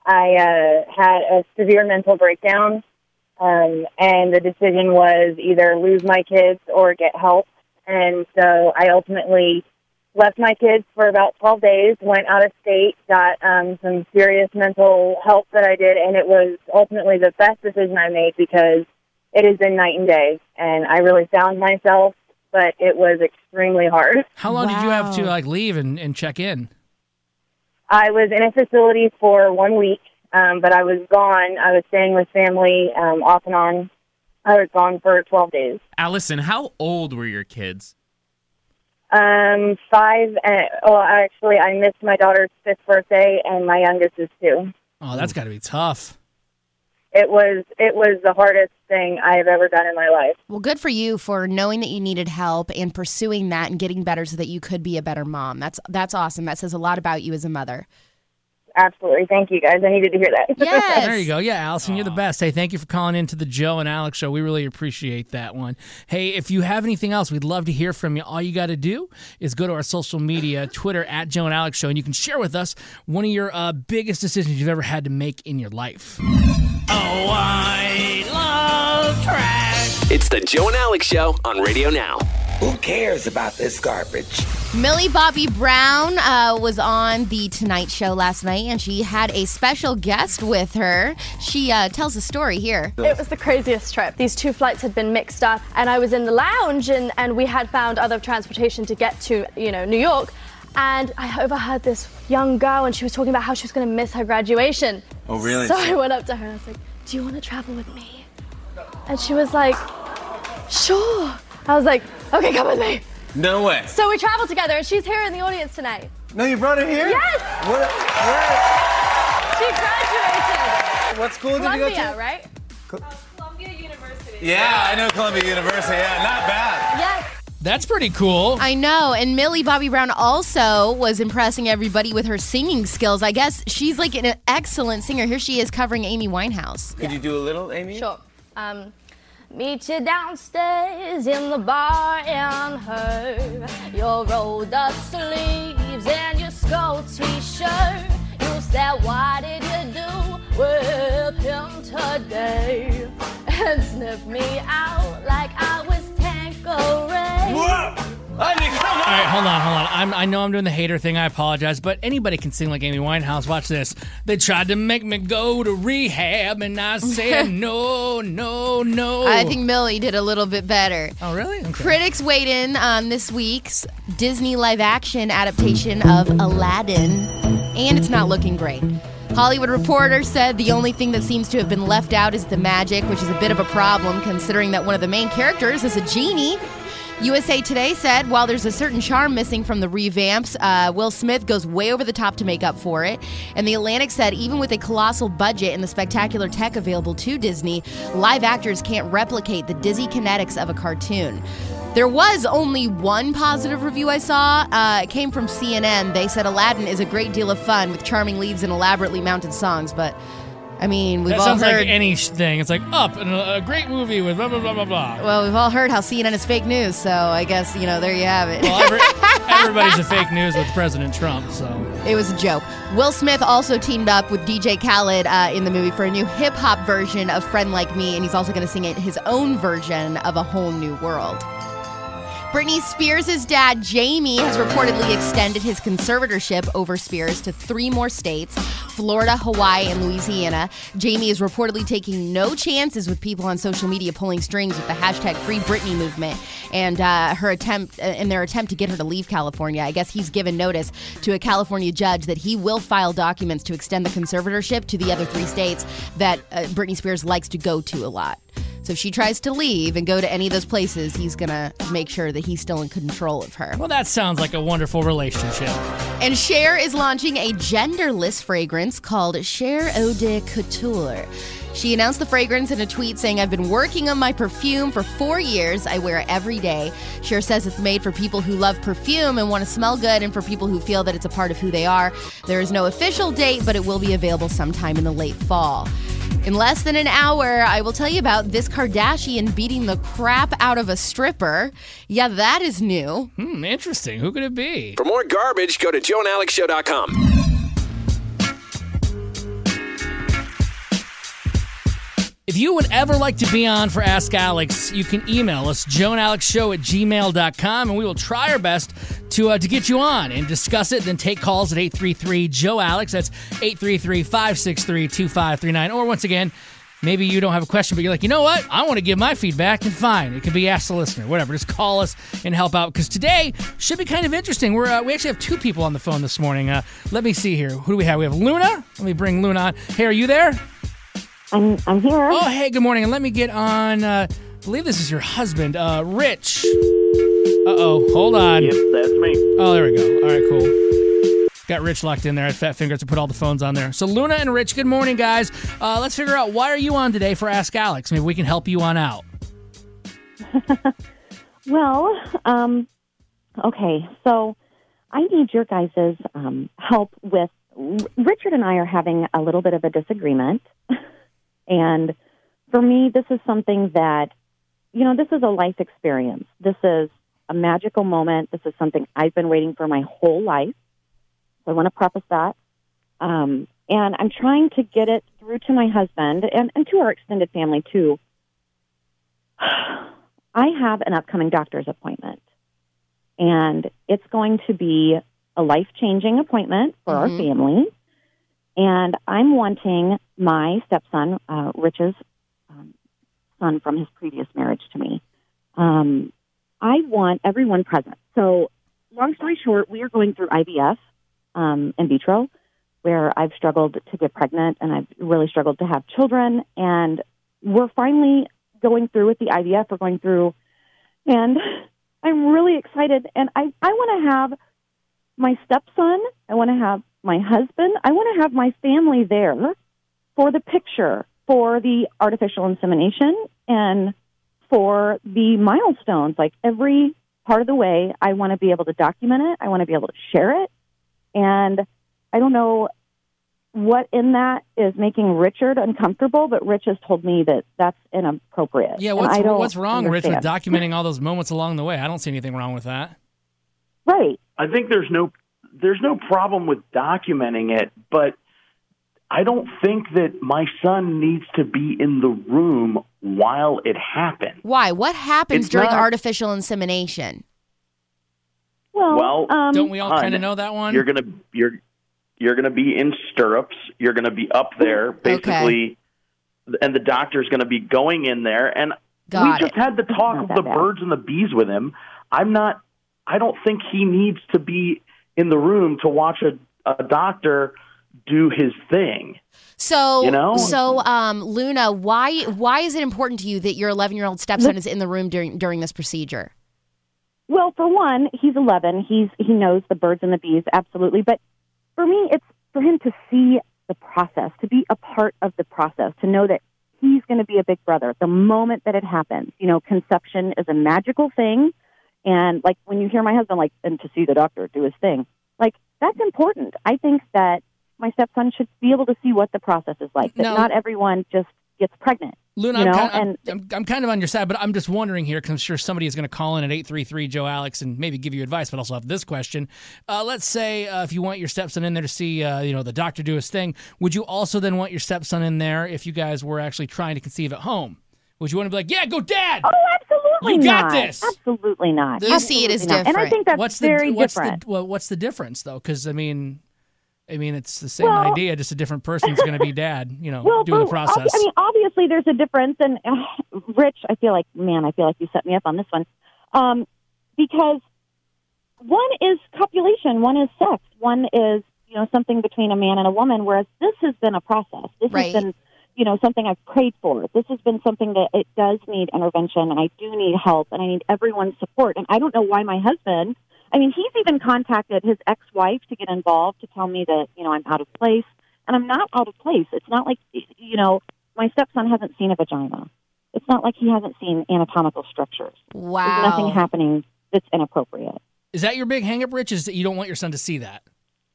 [SPEAKER 15] I had a severe mental breakdown, and the decision was either lose my kids or get help. And so I ultimately left my kids for about 12 days, went out of state, got some serious mental help that I did, and it was ultimately the best decision I made because it has been night and day, and I really found myself. But it was extremely hard.
[SPEAKER 3] How long did you have to leave and check in?
[SPEAKER 15] I was in a facility for 1 week, but I was gone. I was staying with family off and on. I was gone for 12 days.
[SPEAKER 6] Allison, how old were your kids?
[SPEAKER 15] 5. Actually, I missed my daughter's 5th birthday, and my youngest is 2.
[SPEAKER 3] Oh, that's got to be tough.
[SPEAKER 15] It was the hardest thing I have ever done in my life.
[SPEAKER 4] Well, good for you for knowing that you needed help and pursuing that and getting better so that you could be a better mom. That's awesome. That says a lot about you as a mother.
[SPEAKER 15] Absolutely. Thank you, guys. I needed to hear that.
[SPEAKER 4] Yes.
[SPEAKER 3] There you go. Yeah, Allison, you're the best. Hey, thank you for calling into the Joe and Alex show. We really appreciate that one. Hey, if you have anything else, we'd love to hear from you. All you got to do is go to our social media, Twitter, at Joe and Alex show, and you can share with us one of your biggest decisions you've ever had to make in your life.
[SPEAKER 7] Oh, I love trash.
[SPEAKER 2] It's the Joe and Alex Show on Radio Now.
[SPEAKER 8] Who cares about this garbage?
[SPEAKER 4] Millie Bobby Brown was on The Tonight Show last night, and she had a special guest with her. She tells a story here.
[SPEAKER 16] It was the craziest trip. These 2 flights had been mixed up, and I was in the lounge, and we had found other transportation to get to, New York. And I overheard this young girl, and she was talking about how she was going to miss her graduation.
[SPEAKER 17] Oh, really?
[SPEAKER 16] So I went up to her, and I was like, do you want to travel with me? And she was like, sure. I was like, okay, come with me.
[SPEAKER 17] No way.
[SPEAKER 16] So we traveled together, and she's here in the audience tonight.
[SPEAKER 17] No, you brought her here?
[SPEAKER 16] Yes!
[SPEAKER 17] Where?
[SPEAKER 16] She graduated.
[SPEAKER 17] What school did you go
[SPEAKER 16] Columbia,
[SPEAKER 17] to?
[SPEAKER 16] right?
[SPEAKER 17] Columbia University. Yeah, I know Columbia University. Yeah, not bad.
[SPEAKER 16] Yes.
[SPEAKER 3] That's pretty cool.
[SPEAKER 4] I know. And Millie Bobby Brown also was impressing everybody with her singing skills. I guess she's like an excellent singer. Here she is covering Amy Winehouse.
[SPEAKER 17] Could you do a little, Amy?
[SPEAKER 16] Sure. Meet you downstairs in the bar and her your rolled up sleeves and your skull t-shirt. You said, what did you do with him today? And sniffed me out like I was Tanqueray.
[SPEAKER 17] Whoa! I mean, come on!
[SPEAKER 3] All right, hold on. I know I'm doing the hater thing. I apologize, but anybody can sing like Amy Winehouse. Watch this. They tried to make me go to rehab, and I said no.
[SPEAKER 4] I think Millie did a little bit better.
[SPEAKER 3] Oh, really? Okay.
[SPEAKER 4] Critics weighed in on this week's Disney live-action adaptation of Aladdin, and it's not looking great. Hollywood Reporter said the only thing that seems to have been left out is the magic, which is a bit of a problem considering that one of the main characters is a genie. USA Today said, while there's a certain charm missing from the revamps, Will Smith goes way over the top to make up for it. And The Atlantic said, even with a colossal budget and the spectacular tech available to Disney, live actors can't replicate the dizzy kinetics of a cartoon. There was only one positive review I saw. It came from CNN. They said Aladdin is a great deal of fun with charming leads and elaborately mounted songs, but I mean, we've
[SPEAKER 3] that
[SPEAKER 4] all
[SPEAKER 3] sounds
[SPEAKER 4] heard
[SPEAKER 3] like anything. It's like Up and a great movie with blah blah blah blah blah.
[SPEAKER 4] Well, we've all heard how CNN is fake news, so I guess there you have it.
[SPEAKER 3] Well, everybody's a fake news with President Trump, so
[SPEAKER 4] it was a joke. Will Smith also teamed up with DJ Khaled in the movie for a new hip hop version of "Friend Like Me," and he's also going to sing his own version of "A Whole New World." Britney Spears' dad, Jamie, has reportedly extended his conservatorship over Spears to 3 more states, Florida, Hawaii, and Louisiana. Jamie is reportedly taking no chances with people on social media pulling strings with the hashtag Free Britney movement and their attempt to get her to leave California. I guess he's given notice to a California judge that he will file documents to extend the conservatorship to the other 3 states that Britney Spears likes to go to a lot. So if she tries to leave and go to any of those places, he's going to make sure that he's still in control of her.
[SPEAKER 3] Well, that sounds like a wonderful relationship.
[SPEAKER 4] And Cher is launching a genderless fragrance called Cher Eau de Couture. She announced the fragrance in a tweet saying, "I've been working on my perfume for 4 years. I wear it every day." Cher says it's made for people who love perfume and want to smell good and for people who feel that it's a part of who they are. There is no official date, but it will be available sometime in the late fall. In less than an hour, I will tell you about this Kardashian beating the crap out of a stripper. Yeah, that is new.
[SPEAKER 3] Interesting. Who could it be?
[SPEAKER 2] For more garbage, go to joeandalexshow.com.
[SPEAKER 3] If you would ever like to be on for Ask Alex, you can email us, joeandalexshow@gmail.com, and we will try our best to get you on and discuss it. Then take calls at 833-JOE-ALEX. That's 833-563-2539. Or once again, maybe you don't have a question, but you're like, you know what? I want to give my feedback, and fine. It can be Ask the Listener, whatever. Just call us and help out, because today should be kind of interesting. We actually have 2 people on the phone this morning. Let me see here. Who do we have? We have Luna. Let me bring Luna on. Hey, are you there?
[SPEAKER 18] I'm here.
[SPEAKER 3] Oh, hey, good morning. And let me get on, I believe this is your husband, Rich. Uh-oh, hold on.
[SPEAKER 19] Yep, that's me.
[SPEAKER 3] Oh, there we go. All right, cool. Got Rich locked in there at Fat Fingers to put all the phones on there. So Luna and Rich, good morning, guys. Let's figure out, why are you on today for Ask Alex? Maybe we can help you on out.
[SPEAKER 18] Well, okay, so I need your guys' help with, Richard and I are having a little bit of a disagreement. And for me, this is something that, this is a life experience. This is a magical moment. This is something I've been waiting for my whole life. So I want to preface that. And I'm trying to get it through to my husband and to our extended family, too. I have an upcoming doctor's appointment. And it's going to be a life-changing appointment for our family. And I'm wanting my stepson, Rich's son from his previous marriage to me. I want everyone present. So, long story short, we are going through IVF in vitro, where I've struggled to get pregnant and I've really struggled to have children. And we're finally going through with the IVF. We're going through, and I'm really excited. And I want to have my stepson. I want to have my husband. I want to have my family there for the picture, for the artificial insemination, and for the milestones. Like every part of the way, I want to be able to document it. I want to be able to share it. And I don't know what in that is making Richard uncomfortable, but Rich has told me that that's inappropriate.
[SPEAKER 3] Yeah, what's wrong, Rich, with documenting all those moments along the way? I don't see anything wrong with that.
[SPEAKER 18] Right.
[SPEAKER 19] I think there's no problem with documenting it, but I don't think that my son needs to be in the room while it happens.
[SPEAKER 4] Why? What happens during artificial insemination?
[SPEAKER 18] Well,
[SPEAKER 3] don't we all kind of know that one?
[SPEAKER 19] You're gonna be in stirrups. You're gonna be up there, basically, and the doctor's gonna be going in there. And we just had the talk of the birds and the bees with him. I don't think he needs to be in the room to watch a doctor do his thing.
[SPEAKER 4] So,
[SPEAKER 19] You know?
[SPEAKER 4] Luna, why is it important to you that your 11-year-old stepson is in the room during this procedure?
[SPEAKER 18] Well, for one, he's 11. He knows the birds and the bees, absolutely. But for me, it's for him to see the process, to be a part of the process, to know that he's going to be a big brother the moment that it happens. You know, conception is a magical thing. And, like, when you hear my husband, like, and to see the doctor do his thing, like, that's important. I think that my stepson should be able to see what the process is like, that not everyone just gets pregnant.
[SPEAKER 3] Luna,
[SPEAKER 18] you know?
[SPEAKER 3] I'm kind of on your side, but I'm just wondering here, because I'm sure somebody is going to call in at 833-JOE-ALEX and maybe give you advice, but also have this question. Let's say if you want your stepson in there to see the doctor do his thing, would you also then want your stepson in there if you guys were actually trying to conceive at home? Would you want to be like, yeah, go Dad?
[SPEAKER 18] Oh, absolutely
[SPEAKER 3] you
[SPEAKER 18] not.
[SPEAKER 3] got this.
[SPEAKER 18] Absolutely not.
[SPEAKER 4] You see it as different.
[SPEAKER 18] And I think that's very different.
[SPEAKER 3] What's the difference, though? Because, I mean, it's the same idea, just a different person's going to be Dad, doing the process.
[SPEAKER 18] I mean, obviously there's a difference. And Rich, I feel like you set me up on this one. Because one is copulation, one is sex, one is, something between a man and a woman, whereas this has been a process. This has been, something I've prayed for. This has been something that it does need intervention, and I do need help, and I need everyone's support. And I don't know why my husband, he's even contacted his ex-wife to get involved, to tell me that, I'm out of place. And I'm not out of place. It's not like, my stepson hasn't seen a vagina. It's not like he hasn't seen anatomical structures.
[SPEAKER 4] Wow.
[SPEAKER 18] There's nothing happening that's inappropriate.
[SPEAKER 3] Is that your big hang-up, Rich, is that you don't want your son to see that?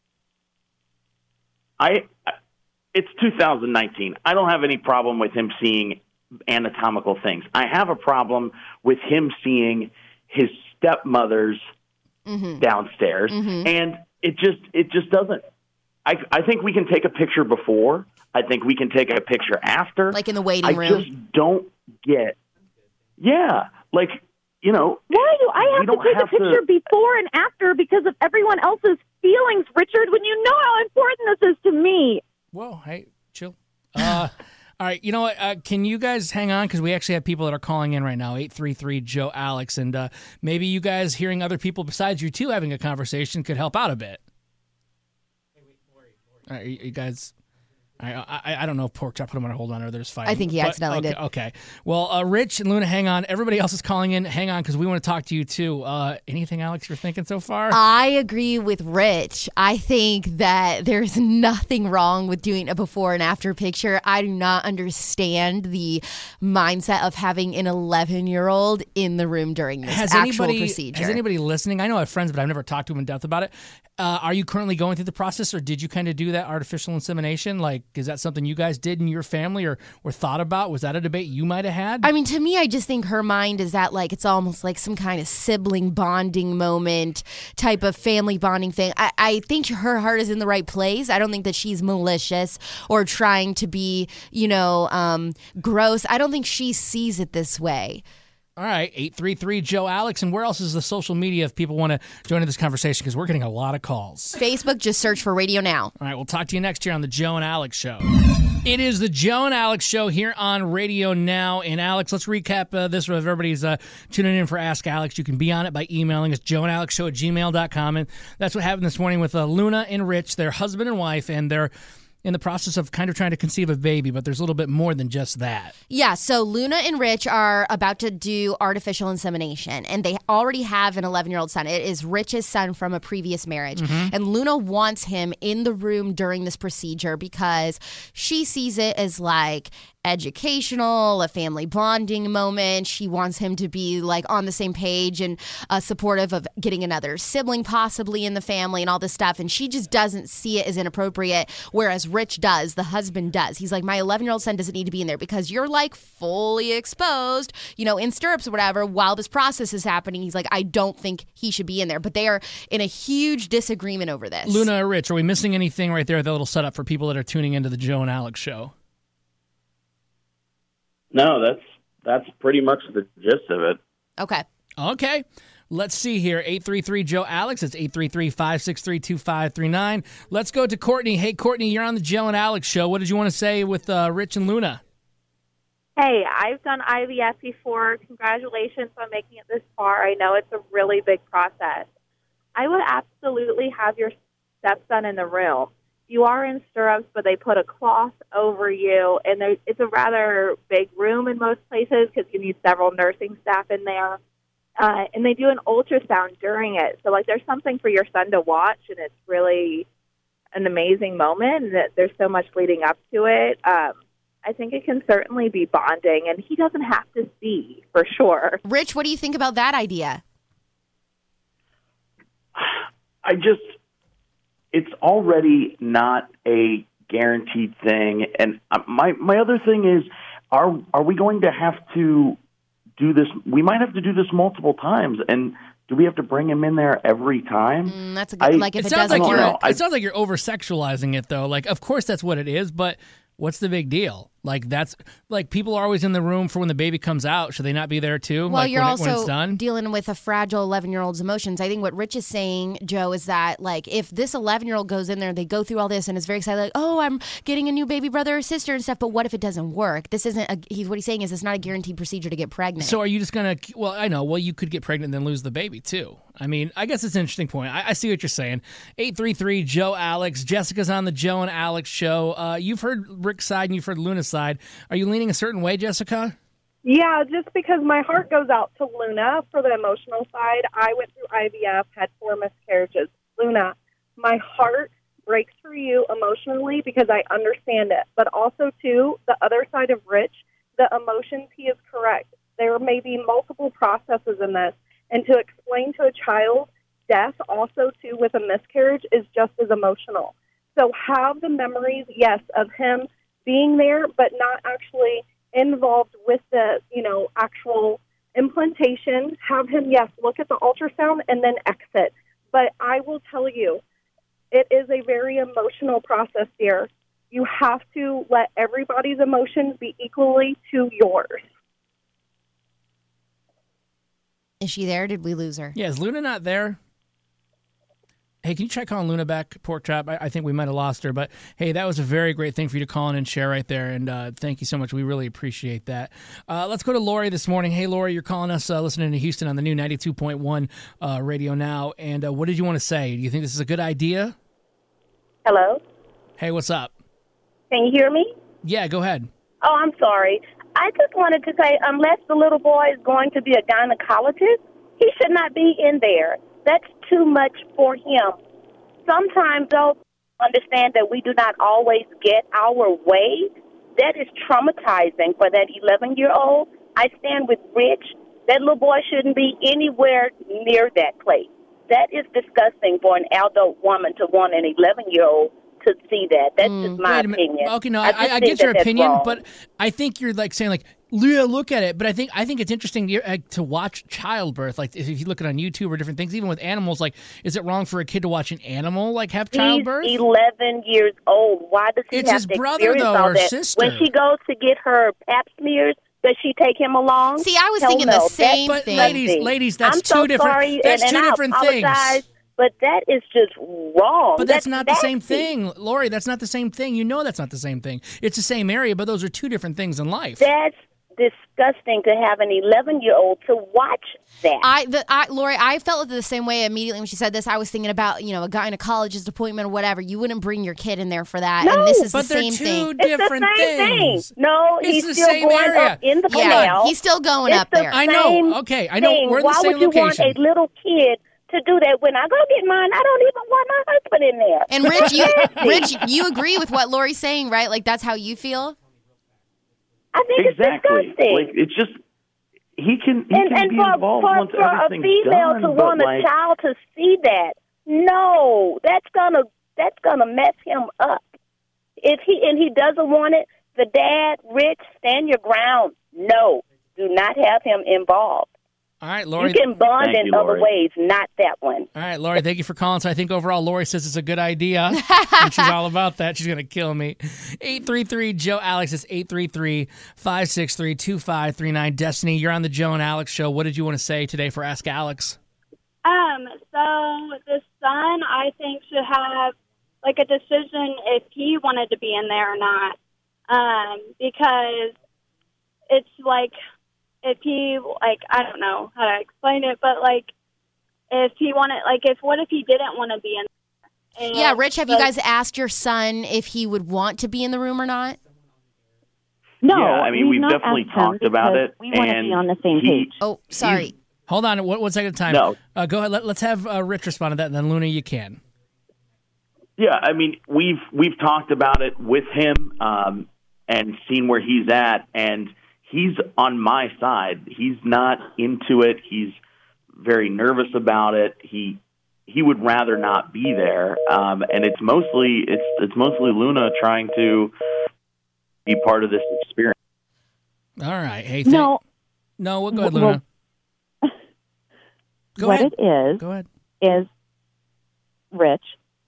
[SPEAKER 19] It's 2019. I don't have any problem with him seeing anatomical things. I have a problem with him seeing his stepmother's downstairs, and it just doesn't. I think we can take a picture before. I think we can take a picture after.
[SPEAKER 4] Like in the waiting room.
[SPEAKER 19] I just don't get. Yeah, like
[SPEAKER 18] Why do I have to take a picture before and after because of everyone else's feelings, Richard? When you know how important this is to me.
[SPEAKER 3] Whoa, hey, chill. All right, you know what? Can you guys hang on? Because we actually have people that are calling in right now, 833-JOE-ALEX, and maybe you guys hearing other people besides you two having a conversation could help out a bit. All right, you guys... I don't know if Pork Chop put him on hold on or there's fighting.
[SPEAKER 4] I think he accidentally did.
[SPEAKER 3] Okay. Well, Rich and Luna, hang on. Everybody else is calling in. Hang on, because we want to talk to you, too. Anything, Alex, you're thinking so far?
[SPEAKER 4] I agree with Rich. I think that there's nothing wrong with doing a before and after picture. I do not understand the mindset of having an 11-year-old in the room during this procedure.
[SPEAKER 3] Has anybody listening? I know I have friends, but I've never talked to them in depth about it. Are you currently going through the process, or did you kind of do that artificial insemination? Like, is that something you guys did in your family or thought about? Was that a debate you might have had?
[SPEAKER 4] I mean, to me, I just think her mind is that, like, it's almost like some kind of sibling bonding moment type of family bonding thing. I think her heart is in the right place. I don't think that she's malicious or trying to be, gross. I don't think she sees it this way.
[SPEAKER 3] All right, 833-JOE-ALEX. And where else is the social media if people want to join in this conversation? Because we're getting a lot of calls.
[SPEAKER 4] Facebook, just search for Radio Now.
[SPEAKER 3] All right, we'll talk to you next year on the Joe and Alex Show. It is the Joe and Alex Show here on Radio Now. And Alex, let's recap this if everybody's tuning in for Ask Alex. You can be on it by emailing us, joeandalexshow@gmail.com. And that's what happened this morning with Luna and Rich, their husband and wife, and their in the process of kind of trying to conceive a baby, but there's a little bit more than just that.
[SPEAKER 4] Yeah, so Luna and Rich are about to do artificial insemination, and they already have an 11-year-old son. It is Rich's son from a previous marriage, and Luna wants him in the room during this procedure because she sees it as like educational, a family bonding moment. She wants him to be like on the same page and supportive of getting another sibling possibly in the family and all this stuff. And she just doesn't see it as inappropriate, whereas Rich does, the husband does. He's like, my 11-year-old son doesn't need to be in there because you're like fully exposed, in stirrups or whatever while this process is happening. He's like, I don't think he should be in there. But they are in a huge disagreement over this.
[SPEAKER 3] Luna or Rich, are we missing anything right there, the little setup for people that are tuning into the Joe and Alex Show?
[SPEAKER 19] No, that's pretty much the gist of it.
[SPEAKER 4] Okay.
[SPEAKER 3] Let's see here. 833-JOE-ALEX. It's 833-563-2539. Let's go to Courtney. Hey, Courtney, you're on the Joe and Alex Show. What did you want to say with Rich and Luna?
[SPEAKER 20] Hey, I've done IVF before. Congratulations on making it this far. I know it's a really big process. I would absolutely have your stepson in the room. you are in stirrups, but they put a cloth over you, and it's a rather big room in most places because you need several nursing staff in there. And they do an ultrasound during it. So, like, there's something for your son to watch, and it's really an amazing moment, and that there's so much leading up to it. I think it can certainly be bonding, and he doesn't have to see, for sure.
[SPEAKER 4] Rich, what do you think about that idea?
[SPEAKER 19] It's already not a guaranteed thing. And my other thing is, are we going to have to do this? We might have to do this multiple times. And do we have to bring him in there every time?
[SPEAKER 4] That's a good, like, if it doesn't work.
[SPEAKER 3] It sounds like you're over-sexualizing it, though. Like, of course that's what it is, but what's the big deal? Like, that's like, people are always in the room for when the baby comes out. Should they not be there too?
[SPEAKER 4] Well,
[SPEAKER 3] like,
[SPEAKER 4] you're
[SPEAKER 3] when
[SPEAKER 4] also
[SPEAKER 3] it's done?
[SPEAKER 4] dealing with a fragile 11-year-old's emotions. I think what Rich is saying, Joe, is that, like, if this 11-year-old goes in there, they go through all this and is very excited, like, oh, I'm getting a new baby brother or sister and stuff. But what if it doesn't work? This isn't. What he's saying is it's not a guaranteed procedure to get pregnant.
[SPEAKER 3] So are you just gonna? Well, I know. Well, you could get pregnant and then lose the baby too. I mean, I guess it's an interesting point. I see what you're saying. 833 Joe Alex. Jessica's on the Joe and Alex show. You've heard Rick's side and you've heard Luna's side. Are you leaning a certain way, Jessica?
[SPEAKER 21] Yeah, just because my heart goes out to Luna for the emotional side. I went through IVF, had 4 miscarriages. Luna, my heart breaks for you emotionally because I understand it. But also, too, the other side of Rich, the emotions, he is correct. There may be multiple processes in this. And to explain to a child death also, too, with a miscarriage is just as emotional. So have the memories, yes, of him being there, but not actually involved with the, actual implantation. Have him, yes, look at the ultrasound and then exit. But I will tell you, it is a very emotional process here. You have to let everybody's emotions be equally to yours.
[SPEAKER 4] Is she there? Did we lose her?
[SPEAKER 3] Yeah, is Luna not there? Hey, can you try calling Luna back, Pork Chop? I think we might have lost her. But, hey, that was a very great thing for you to call in and share right there. And thank you so much. We really appreciate that. Let's go to Lori this morning. Hey, Lori, you're calling us listening to Houston on the new 92.1 Radio Now. And what did you want to say? Do you think this is a good idea?
[SPEAKER 15] Hello?
[SPEAKER 3] Hey, what's up?
[SPEAKER 15] Can you hear me?
[SPEAKER 3] Yeah, go ahead.
[SPEAKER 15] Oh, I'm sorry. I just wanted to say, unless the little boy is going to be a gynecologist, he should not be in there. That's too much for him. Sometimes they'll understand that we do not always get our way. That is traumatizing for that 11-year-old. I stand with Rich. That little boy shouldn't be anywhere near that place. That is disgusting for an adult woman to want an 11-year-old to see that. That's just my opinion.
[SPEAKER 3] Okay, no, I get your opinion, but I think you're like saying like, yeah, look at it. But I think it's interesting to watch childbirth. Like if you look at it on YouTube or different things, even with animals, like is it wrong for a kid to watch an animal like have childbirth?
[SPEAKER 15] He's 11 years old. Why does he
[SPEAKER 3] it's
[SPEAKER 15] have
[SPEAKER 3] his
[SPEAKER 15] to
[SPEAKER 3] brother,
[SPEAKER 15] experience
[SPEAKER 3] though,
[SPEAKER 15] all
[SPEAKER 3] or
[SPEAKER 15] that?
[SPEAKER 3] sister.
[SPEAKER 15] When she goes to get her pap smears, does she take him along?
[SPEAKER 4] See, I was
[SPEAKER 15] Hell
[SPEAKER 4] thinking
[SPEAKER 15] no.
[SPEAKER 4] the same
[SPEAKER 15] That's
[SPEAKER 4] thing.
[SPEAKER 3] Ladies, that's
[SPEAKER 15] I'm
[SPEAKER 3] two
[SPEAKER 15] so
[SPEAKER 3] different.
[SPEAKER 15] sorry,
[SPEAKER 3] That's
[SPEAKER 15] and
[SPEAKER 3] two
[SPEAKER 15] I
[SPEAKER 3] different
[SPEAKER 15] apologize,
[SPEAKER 3] things.
[SPEAKER 15] but that is just wrong.
[SPEAKER 3] But that's not the same
[SPEAKER 15] nasty.
[SPEAKER 3] thing, Lori. That's not the same thing. You know that's not the same thing. It's the same area, but those are two different things in life.
[SPEAKER 15] That's disgusting to have an 11-year-old to watch that.
[SPEAKER 4] Lori, I felt the same way immediately when she said this. I was thinking about, a gynecologist appointment or whatever. You wouldn't bring your kid in there for that.
[SPEAKER 15] No,
[SPEAKER 4] and this is
[SPEAKER 3] but
[SPEAKER 4] the same thing.
[SPEAKER 15] It's the same thing. No,
[SPEAKER 3] It's
[SPEAKER 15] he's
[SPEAKER 3] the
[SPEAKER 15] still
[SPEAKER 3] same
[SPEAKER 15] going
[SPEAKER 3] area.
[SPEAKER 15] up in the
[SPEAKER 3] Hold
[SPEAKER 15] canal.
[SPEAKER 3] on.
[SPEAKER 4] He's still going
[SPEAKER 15] It's
[SPEAKER 4] up
[SPEAKER 15] the
[SPEAKER 4] there.
[SPEAKER 3] I know.
[SPEAKER 15] same
[SPEAKER 3] Okay, I know.
[SPEAKER 15] thing.
[SPEAKER 3] We're in the
[SPEAKER 15] Why
[SPEAKER 3] same
[SPEAKER 15] would you
[SPEAKER 3] location.
[SPEAKER 15] want a little kid to do that? When I go get mine, I don't even want my husband in there.
[SPEAKER 4] And Rich, you agree with what Lori's saying, right? Like that's how you feel?
[SPEAKER 15] I think
[SPEAKER 19] Exactly.
[SPEAKER 15] it's disgusting.
[SPEAKER 19] Like it's just he can be
[SPEAKER 15] and
[SPEAKER 19] involved once
[SPEAKER 15] for a
[SPEAKER 19] everything's
[SPEAKER 15] female
[SPEAKER 19] done.
[SPEAKER 15] to
[SPEAKER 19] but
[SPEAKER 15] want
[SPEAKER 19] like,
[SPEAKER 15] a child to see that, no, that's gonna mess him up. If he doesn't want it, the dad, Rich, stand your ground. No, do not have him involved.
[SPEAKER 3] All right, Lori.
[SPEAKER 15] You can bond
[SPEAKER 3] Thank
[SPEAKER 15] in
[SPEAKER 3] you,
[SPEAKER 15] other
[SPEAKER 3] Lori.
[SPEAKER 15] ways, not that one.
[SPEAKER 3] All right, Lori, thank you for calling. So I think overall, Lori says it's a good idea. And she's all about that. She's going to kill me. 833-JOE Alex. It's 833-563-2539. Destiny, you're on the Joe and Alex show. What did you want to say today for Ask Alex?
[SPEAKER 22] So the son, I think, should have like a decision if he wanted to be in there or not. Because it's like, if he, like, I don't know how to explain it, but, like, if he wanted, like, what if he didn't want to be in
[SPEAKER 20] And,
[SPEAKER 4] Yeah, Rich, have you guys asked your son if he would want to be in the room or not?
[SPEAKER 18] No,
[SPEAKER 19] Yeah, I mean, we've
[SPEAKER 18] not
[SPEAKER 19] definitely
[SPEAKER 18] asked him
[SPEAKER 19] talked about
[SPEAKER 18] because
[SPEAKER 19] it,
[SPEAKER 18] We want to
[SPEAKER 19] and
[SPEAKER 18] be on the same page.
[SPEAKER 4] Oh, sorry.
[SPEAKER 3] Hold on, one second at a time.
[SPEAKER 19] No.
[SPEAKER 3] Go ahead. Let's have Rich respond to that, and then Luna, you can.
[SPEAKER 19] Yeah, I mean, we've talked about it with him and seen where he's at, and he's on my side. He's not into it. He's very nervous about it. He would rather not be there, and it's mostly Luna trying to be part of this experience.
[SPEAKER 3] All right. Hey,
[SPEAKER 18] No,
[SPEAKER 3] we'll go ahead, Luna. Go
[SPEAKER 18] what
[SPEAKER 3] ahead.
[SPEAKER 18] it is,
[SPEAKER 3] Go ahead.
[SPEAKER 18] is Rich.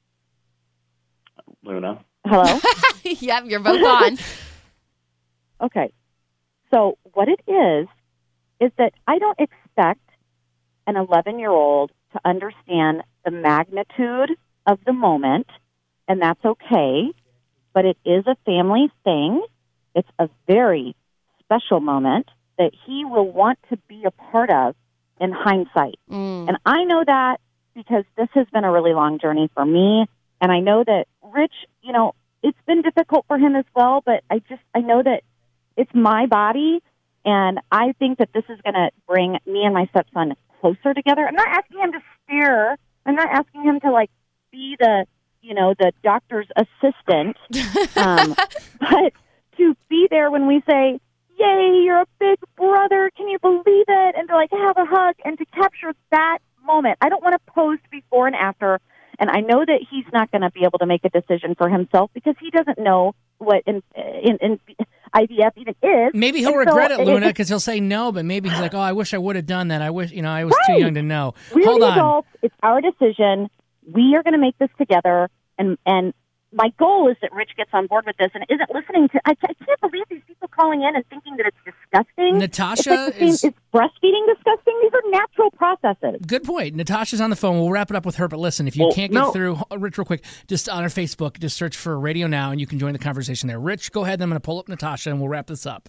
[SPEAKER 19] Luna.
[SPEAKER 18] Hello?
[SPEAKER 4] Yep, you're both on.
[SPEAKER 18] Okay. So what it is that I don't expect an 11-year-old to understand the magnitude of the moment, and that's okay, but it is a family thing. It's a very special moment that he will want to be a part of in hindsight. And I know that because this has been a really long journey for me, and I know that Rich, it's been difficult for him as well, but I know that it's my body, and I think that this is going to bring me and my stepson closer together. I'm not asking him to stare. I'm not asking him to, be the doctor's assistant, but to be there when we say, yay, you're a big brother, can you believe it? And to, have a hug and to capture that moment. I don't want to post before and after. And I know that he's not going to be able to make a decision for himself because he doesn't know what in IVF even is.
[SPEAKER 3] Maybe he'll regret it, Luna, because he'll say no, but maybe he's like, oh, I wish I would have done that. I wish, I was too young to know.
[SPEAKER 18] We're
[SPEAKER 3] Hold
[SPEAKER 18] the
[SPEAKER 3] on.
[SPEAKER 18] adults. It's our decision. We are going to make this together. And my goal is that Rich gets on board with this and isn't listening to. I can't believe these people calling in and thinking that it's disgusting.
[SPEAKER 3] Natasha
[SPEAKER 18] is breastfeeding disgusting? These are natural processes.
[SPEAKER 3] Good point. Natasha's on the phone. We'll wrap it up with her. But listen, if you can't get through, Rich, real quick, just on our Facebook, just search for Radio Now, and you can join the conversation there. Rich, go ahead. I'm going to pull up Natasha, and we'll wrap this up.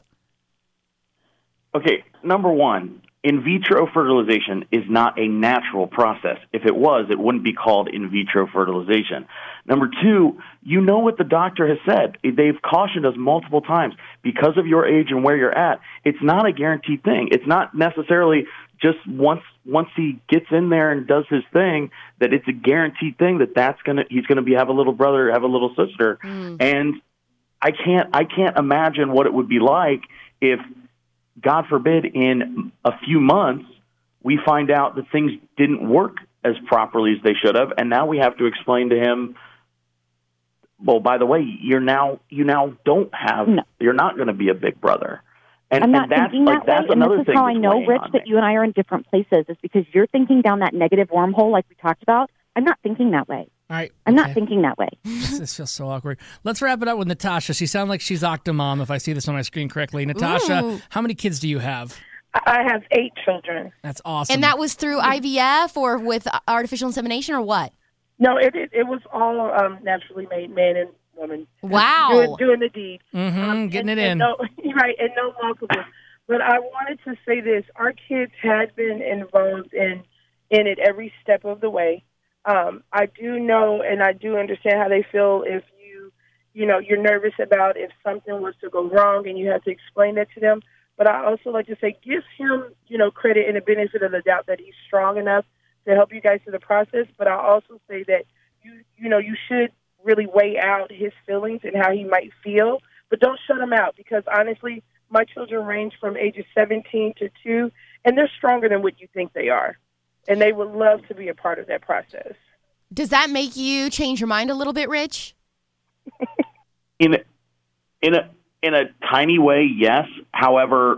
[SPEAKER 19] Okay, number one, in vitro fertilization is not a natural process. If it was, it wouldn't be called in vitro fertilization. Number two, you know what the doctor has said. They've cautioned us multiple times. Because of your age and where you're at, it's not a guaranteed thing. It's not necessarily just once he gets in there and does his thing that it's a guaranteed thing that he's gonna have a little brother, have a little sister. And I can't imagine what it would be like if, God forbid, in a few months, we find out that things didn't work as properly as they should have, and now we have to explain to him, well, by the way, you now don't have, you're not going to be a big brother. And,
[SPEAKER 18] I'm not
[SPEAKER 19] that's
[SPEAKER 18] thinking that
[SPEAKER 19] that's
[SPEAKER 18] way, and
[SPEAKER 19] another
[SPEAKER 18] this is
[SPEAKER 19] thing
[SPEAKER 18] how I
[SPEAKER 19] that's
[SPEAKER 18] know,
[SPEAKER 19] weighing
[SPEAKER 18] Rich,
[SPEAKER 19] on
[SPEAKER 18] that
[SPEAKER 19] me.
[SPEAKER 18] you and I are in different places, is because you're thinking down that negative wormhole like we talked about. I'm not thinking that way.
[SPEAKER 3] All right.
[SPEAKER 18] I'm not thinking that way.
[SPEAKER 3] This feels so awkward. Let's wrap it up with Natasha. She sounds like she's Octomom, if I see this on my screen correctly. Natasha,
[SPEAKER 4] Ooh.
[SPEAKER 3] how many kids do you have?
[SPEAKER 21] I have 8 children.
[SPEAKER 3] That's awesome.
[SPEAKER 4] And that was through IVF or with artificial insemination or what?
[SPEAKER 21] No, it was all naturally made, man and woman.
[SPEAKER 4] Wow.
[SPEAKER 21] Doing the deed.
[SPEAKER 3] Getting it in.
[SPEAKER 21] Right, and no multiple. But I wanted to say this. Our kids had been involved in it every step of the way. I do know and I do understand how they feel if you're nervous about if something was to go wrong and you have to explain that to them. But I also like to say, give him, credit and the benefit of the doubt that he's strong enough to help you guys through the process. But I also say that you should really weigh out his feelings and how he might feel, but don't shut him out because honestly, my children range from ages 17 to 2, and they're stronger than what you think they are, and they would love to be a part of that process.
[SPEAKER 4] Does that make you change your mind a little bit, Rich?
[SPEAKER 19] In a tiny way, yes. However,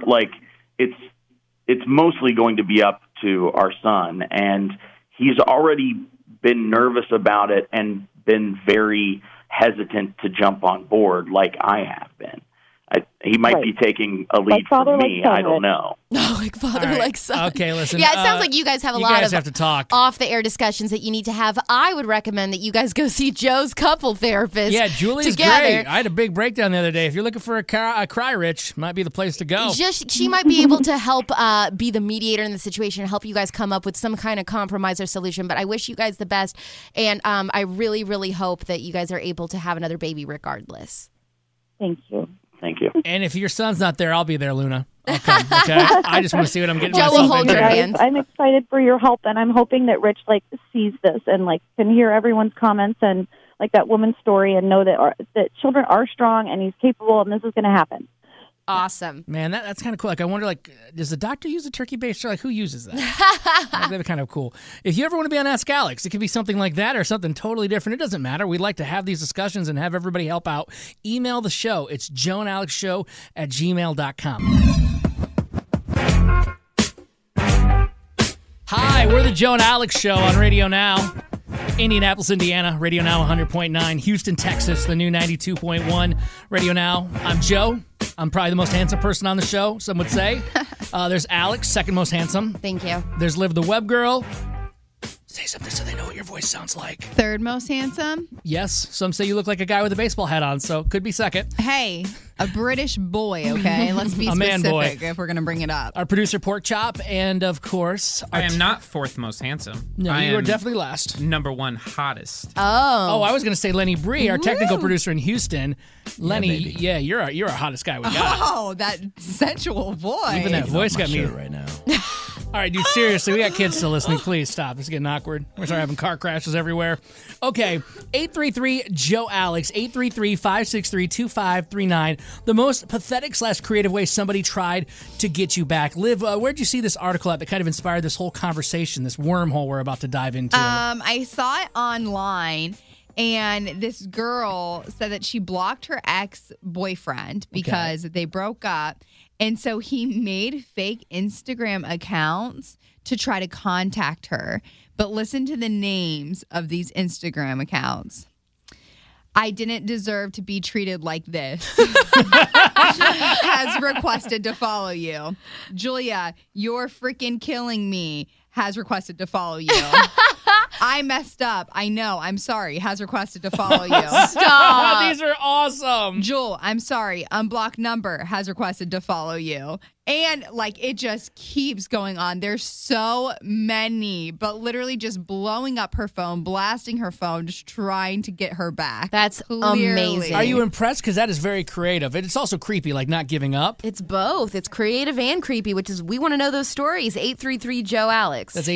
[SPEAKER 19] it's mostly going to be up to our son, and he's already been nervous about it and been very hesitant to jump on board like I have been. He might be taking a lead
[SPEAKER 18] Like father,
[SPEAKER 19] from me.
[SPEAKER 18] like son,
[SPEAKER 19] I don't
[SPEAKER 18] Rich.
[SPEAKER 19] know.
[SPEAKER 4] No, like father, like son.
[SPEAKER 3] Okay, listen.
[SPEAKER 4] Yeah, it sounds like you guys have a lot of
[SPEAKER 3] have to talk.
[SPEAKER 4] off-the-air discussions that you need to have. I would recommend that you guys go see Joe's couple therapist.
[SPEAKER 3] Yeah, Julie's
[SPEAKER 4] together.
[SPEAKER 3] great. I had a big breakdown the other day. If you're looking for a cry, Rich, might be the place to go.
[SPEAKER 4] She might be able to help be the mediator in the situation and help you guys come up with some kind of compromise or solution. But I wish you guys the best, and I really, really hope that you guys are able to have another baby regardless.
[SPEAKER 18] Thank you.
[SPEAKER 19] Thank you.
[SPEAKER 3] And if your son's not there, I'll be there, Luna. I'll come, okay? I just want to see what I'm getting
[SPEAKER 4] Joe will
[SPEAKER 3] myself
[SPEAKER 4] hold
[SPEAKER 3] into.
[SPEAKER 4] your hand.
[SPEAKER 18] I'm excited for your help, and I'm hoping that Rich sees this and can hear everyone's comments and that woman's story and know that children are strong and he's capable and this is going to happen.
[SPEAKER 4] Awesome.
[SPEAKER 3] Man, that's kind of cool. I wonder, does the doctor use a turkey baster? Who uses that? That'd be kind of cool. If you ever want to be on Ask Alex, it could be something like that or something totally different. It doesn't matter. We'd like to have these discussions and have everybody help out. Email the show. It's joeandalexshow@gmail.com. Hi, we're the Joe and Alex Show on Radio Now. Indianapolis, Indiana, Radio Now 100.9. Houston, Texas, the new 92.1 Radio Now. I'm Joe. I'm probably the most handsome person on the show, some would say. There's Alex, second most handsome.
[SPEAKER 4] Thank you.
[SPEAKER 3] There's Liv the Web Girl. Say something so they know what your voice sounds like.
[SPEAKER 5] Third most handsome?
[SPEAKER 3] Yes, some say you look like a guy with a baseball hat on, so could be second.
[SPEAKER 5] Hey, a British boy, okay? Let's be
[SPEAKER 3] A man
[SPEAKER 5] specific
[SPEAKER 3] boy.
[SPEAKER 5] if we're going to bring it up.
[SPEAKER 3] Our producer, Pork Chop, and of course...
[SPEAKER 6] I am not fourth most handsome.
[SPEAKER 3] No,
[SPEAKER 6] I
[SPEAKER 3] you are
[SPEAKER 6] am
[SPEAKER 3] definitely last.
[SPEAKER 6] Number one hottest.
[SPEAKER 4] Oh.
[SPEAKER 3] Oh, I was going to say Lenny Bree, our technical producer in Houston. Lenny,
[SPEAKER 14] baby.
[SPEAKER 3] you're our hottest guy we got.
[SPEAKER 5] Oh, that sensual voice.
[SPEAKER 3] Even that voice got me
[SPEAKER 14] right now.
[SPEAKER 3] All right, dude, seriously, we got kids still listening. Please stop. This is getting awkward. We're starting having car crashes everywhere. Okay, 833-JOE-ALEX, 833-563-2539. The most pathetic/creative way somebody tried to get you back. Liv, where'd you see this article at that kind of inspired this whole conversation, this wormhole we're about to dive into?
[SPEAKER 5] I saw it online. And this girl said that she blocked her ex-boyfriend because they broke up. And so he made fake Instagram accounts to try to contact her. But listen to the names of these Instagram accounts. I didn't deserve to be treated like this. Has requested to follow you. Julia, you're freaking killing me. Has requested to follow you. I messed up. I know. I'm sorry. Has requested to follow you.
[SPEAKER 3] Stop. These are awesome.
[SPEAKER 5] Jewel, I'm sorry. Unblocked number has requested to follow you. And it just keeps going on. There's so many, but literally just blowing up her phone, blasting her phone, just trying to get her back.
[SPEAKER 4] That's
[SPEAKER 5] Clearly.
[SPEAKER 4] amazing.
[SPEAKER 3] Are you impressed? Because that is very creative. It's also creepy, not giving up.
[SPEAKER 4] It's both. It's creative and creepy, which is, we want to know those stories. 833-JOE-ALEX.
[SPEAKER 3] That's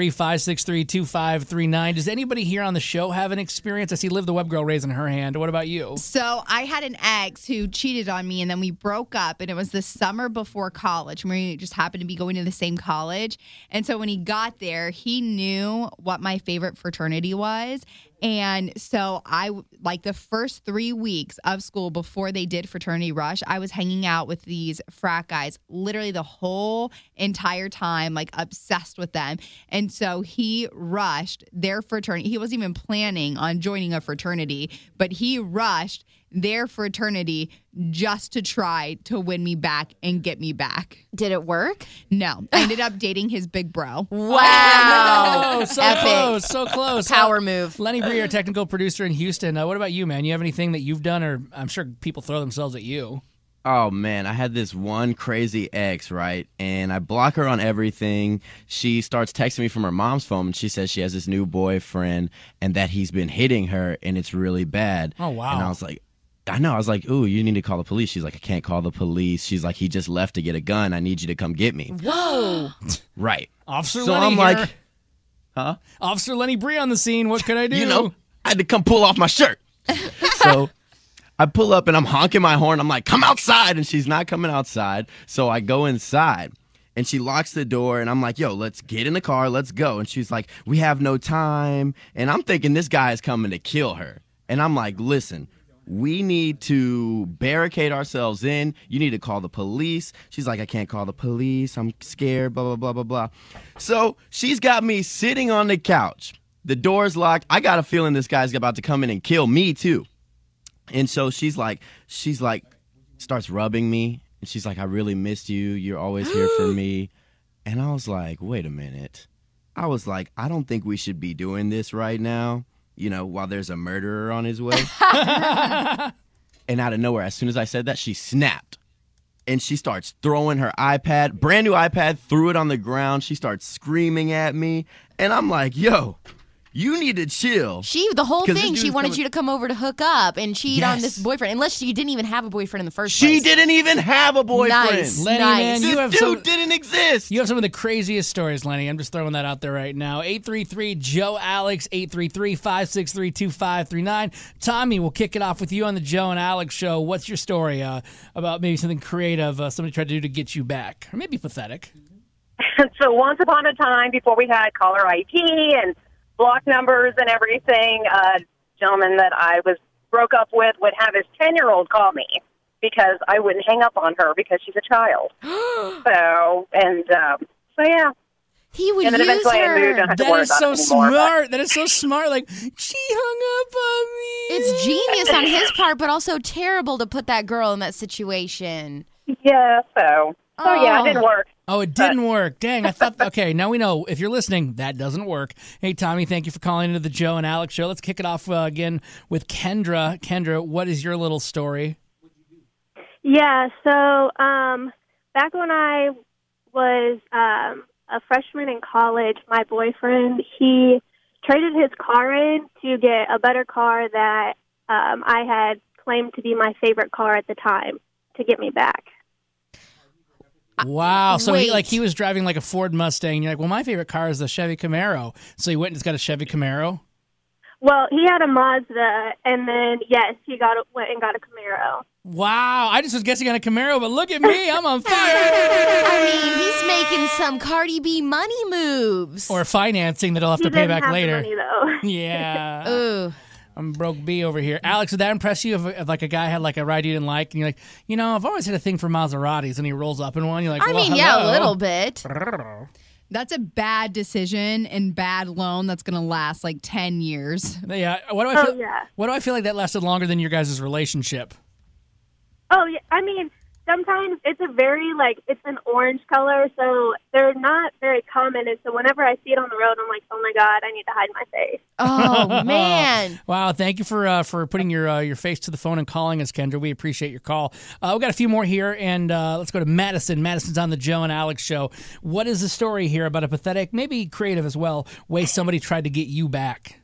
[SPEAKER 3] 833-563-2539. Does anybody here on the show have an experience? I see Liv the Web Girl raising her hand. What about you?
[SPEAKER 5] So I had an ex who cheated on me, and then we broke up, and it was the summer before college. We just happened to be going to the same college. And so when he got there, he knew what my favorite fraternity was. And so the first 3 weeks of school before they did Fraternity Rush, I was hanging out with these frat guys literally the whole entire time, obsessed with them. And so he rushed their fraternity. He wasn't even planning on joining a fraternity, but he rushed their fraternity just to try to win me back and get me back.
[SPEAKER 4] Did it work?
[SPEAKER 5] No. I ended up dating his big bro.
[SPEAKER 4] Wow.
[SPEAKER 3] Oh, so
[SPEAKER 4] Epic.
[SPEAKER 3] close, so close.
[SPEAKER 4] Power move.
[SPEAKER 3] Lenny Bree, our technical producer in Houston. What about you, man? You have anything that you've done, or I'm sure people throw themselves at you?
[SPEAKER 14] Oh, man, I had this one crazy ex, right? And I block her on everything. She starts texting me from her mom's phone, and she says she has this new boyfriend and that he's been hitting her, and it's really bad.
[SPEAKER 3] Oh, wow.
[SPEAKER 14] And I was like, I know. I was like, ooh, you need to call the police. She's like, I can't call the police. She's like, he just left to get a gun. I need you to come get me.
[SPEAKER 4] Whoa.
[SPEAKER 14] Right.
[SPEAKER 3] Officer
[SPEAKER 14] So
[SPEAKER 3] Lenny
[SPEAKER 14] I'm
[SPEAKER 3] here.
[SPEAKER 14] like, huh?
[SPEAKER 3] Officer Lenny Bree on the scene. What can I do?
[SPEAKER 14] I had to come pull off my shirt. So I pull up and I'm honking my horn. I'm like, come outside. And she's not coming outside. So I go inside and she locks the door and I'm like, yo, let's get in the car. Let's go. And she's like, we have no time. And I'm thinking this guy is coming to kill her. And I'm like, listen, we need to barricade ourselves in. You need to call the police. She's like, I can't call the police. I'm scared, blah, blah, blah, blah, blah. So she's got me sitting on the couch. The door's locked. I got a feeling this guy's about to come in and kill me too. And so she's like, starts rubbing me, and she's like, I really missed you. You're always here for me. And I was like, wait a minute. I was like, I don't think we should be doing this right now, while there's a murderer on his way. And out of nowhere, as soon as I said that, she snapped. And she starts throwing her iPad, brand new iPad, threw it on the ground. She starts screaming at me. And I'm like, yo, you need to chill.
[SPEAKER 4] The whole thing, she wanted you to come over to hook up and cheat on this boyfriend. Unless she didn't even have a boyfriend in the first place.
[SPEAKER 14] She didn't even have a boyfriend.
[SPEAKER 4] Nice.
[SPEAKER 3] Lenny, man,
[SPEAKER 14] This dude didn't exist.
[SPEAKER 3] You have some of the craziest stories, Lenny. I'm just throwing that out there right now. 833-JOE-ALEX, 833-563-2539. Tommy, we'll kick it off with you on the Joe and Alex Show. What's your story about maybe something creative somebody tried to do to get you back? Or maybe pathetic.
[SPEAKER 1] So once upon a time, before we had caller ID and block numbers and everything, a gentleman that I broke up with would have his 10-year-old call me because I wouldn't hang up on her because she's a child. So yeah.
[SPEAKER 4] He would
[SPEAKER 1] and then
[SPEAKER 4] use
[SPEAKER 1] eventually
[SPEAKER 4] her.
[SPEAKER 1] I moved. Don't have to
[SPEAKER 3] That
[SPEAKER 1] worry
[SPEAKER 3] is
[SPEAKER 1] about
[SPEAKER 3] so
[SPEAKER 1] it anymore,
[SPEAKER 3] smart. That is so smart. Like, she hung up on me.
[SPEAKER 4] It's genius on his part, but also terrible to put that girl in that situation.
[SPEAKER 1] Yeah, so yeah, it didn't work.
[SPEAKER 3] Oh, it didn't work. Dang, I thought, okay, now we know. If you're listening, that doesn't work. Hey, Tommy, thank you for calling into the Joe and Alex Show. Let's kick it off again with Kendra. Kendra, what is your little story?
[SPEAKER 22] Yeah, so back when I was a freshman in college, my boyfriend, he traded his car in to get a better car that I had claimed to be my favorite car at the time to get me back.
[SPEAKER 3] Wow. So he was driving like a Ford Mustang. You're like, well, my favorite car is the Chevy Camaro. So he went and got a Chevy Camaro?
[SPEAKER 22] Well, he had a Mazda, and then, yes, he went and got a Camaro.
[SPEAKER 3] Wow. I just was guessing on a Camaro, but look at me. I'm on fire.
[SPEAKER 4] I mean, he's making some Cardi B money moves.
[SPEAKER 3] Or financing that he'll have to pay back later.
[SPEAKER 22] He didn't have the money, though.
[SPEAKER 3] Yeah.
[SPEAKER 4] Ooh.
[SPEAKER 3] I'm broke B over here. Alex, did that impress you if like a guy had like a ride you didn't like and you're like, I've always had a thing for Maseratis, and he rolls up in one, you're like, well,
[SPEAKER 4] yeah, a little bit.
[SPEAKER 5] That's a bad decision and bad loan that's going to last like 10 years.
[SPEAKER 3] Yeah. Why do I feel like that lasted longer than your guys' relationship?
[SPEAKER 22] Oh, yeah. I mean, sometimes it's it's an orange color, so they're not very common. And so whenever I see it on the road, I'm like, oh my God, I need to hide my face.
[SPEAKER 4] Oh, man.
[SPEAKER 3] Wow. Thank you for putting your face to the phone and calling us, Kendra. We appreciate your call. We've got a few more here, and let's go to Madison. Madison's on the Joe and Alex Show. What is the story here about a pathetic, maybe creative as well, way somebody tried to get you back?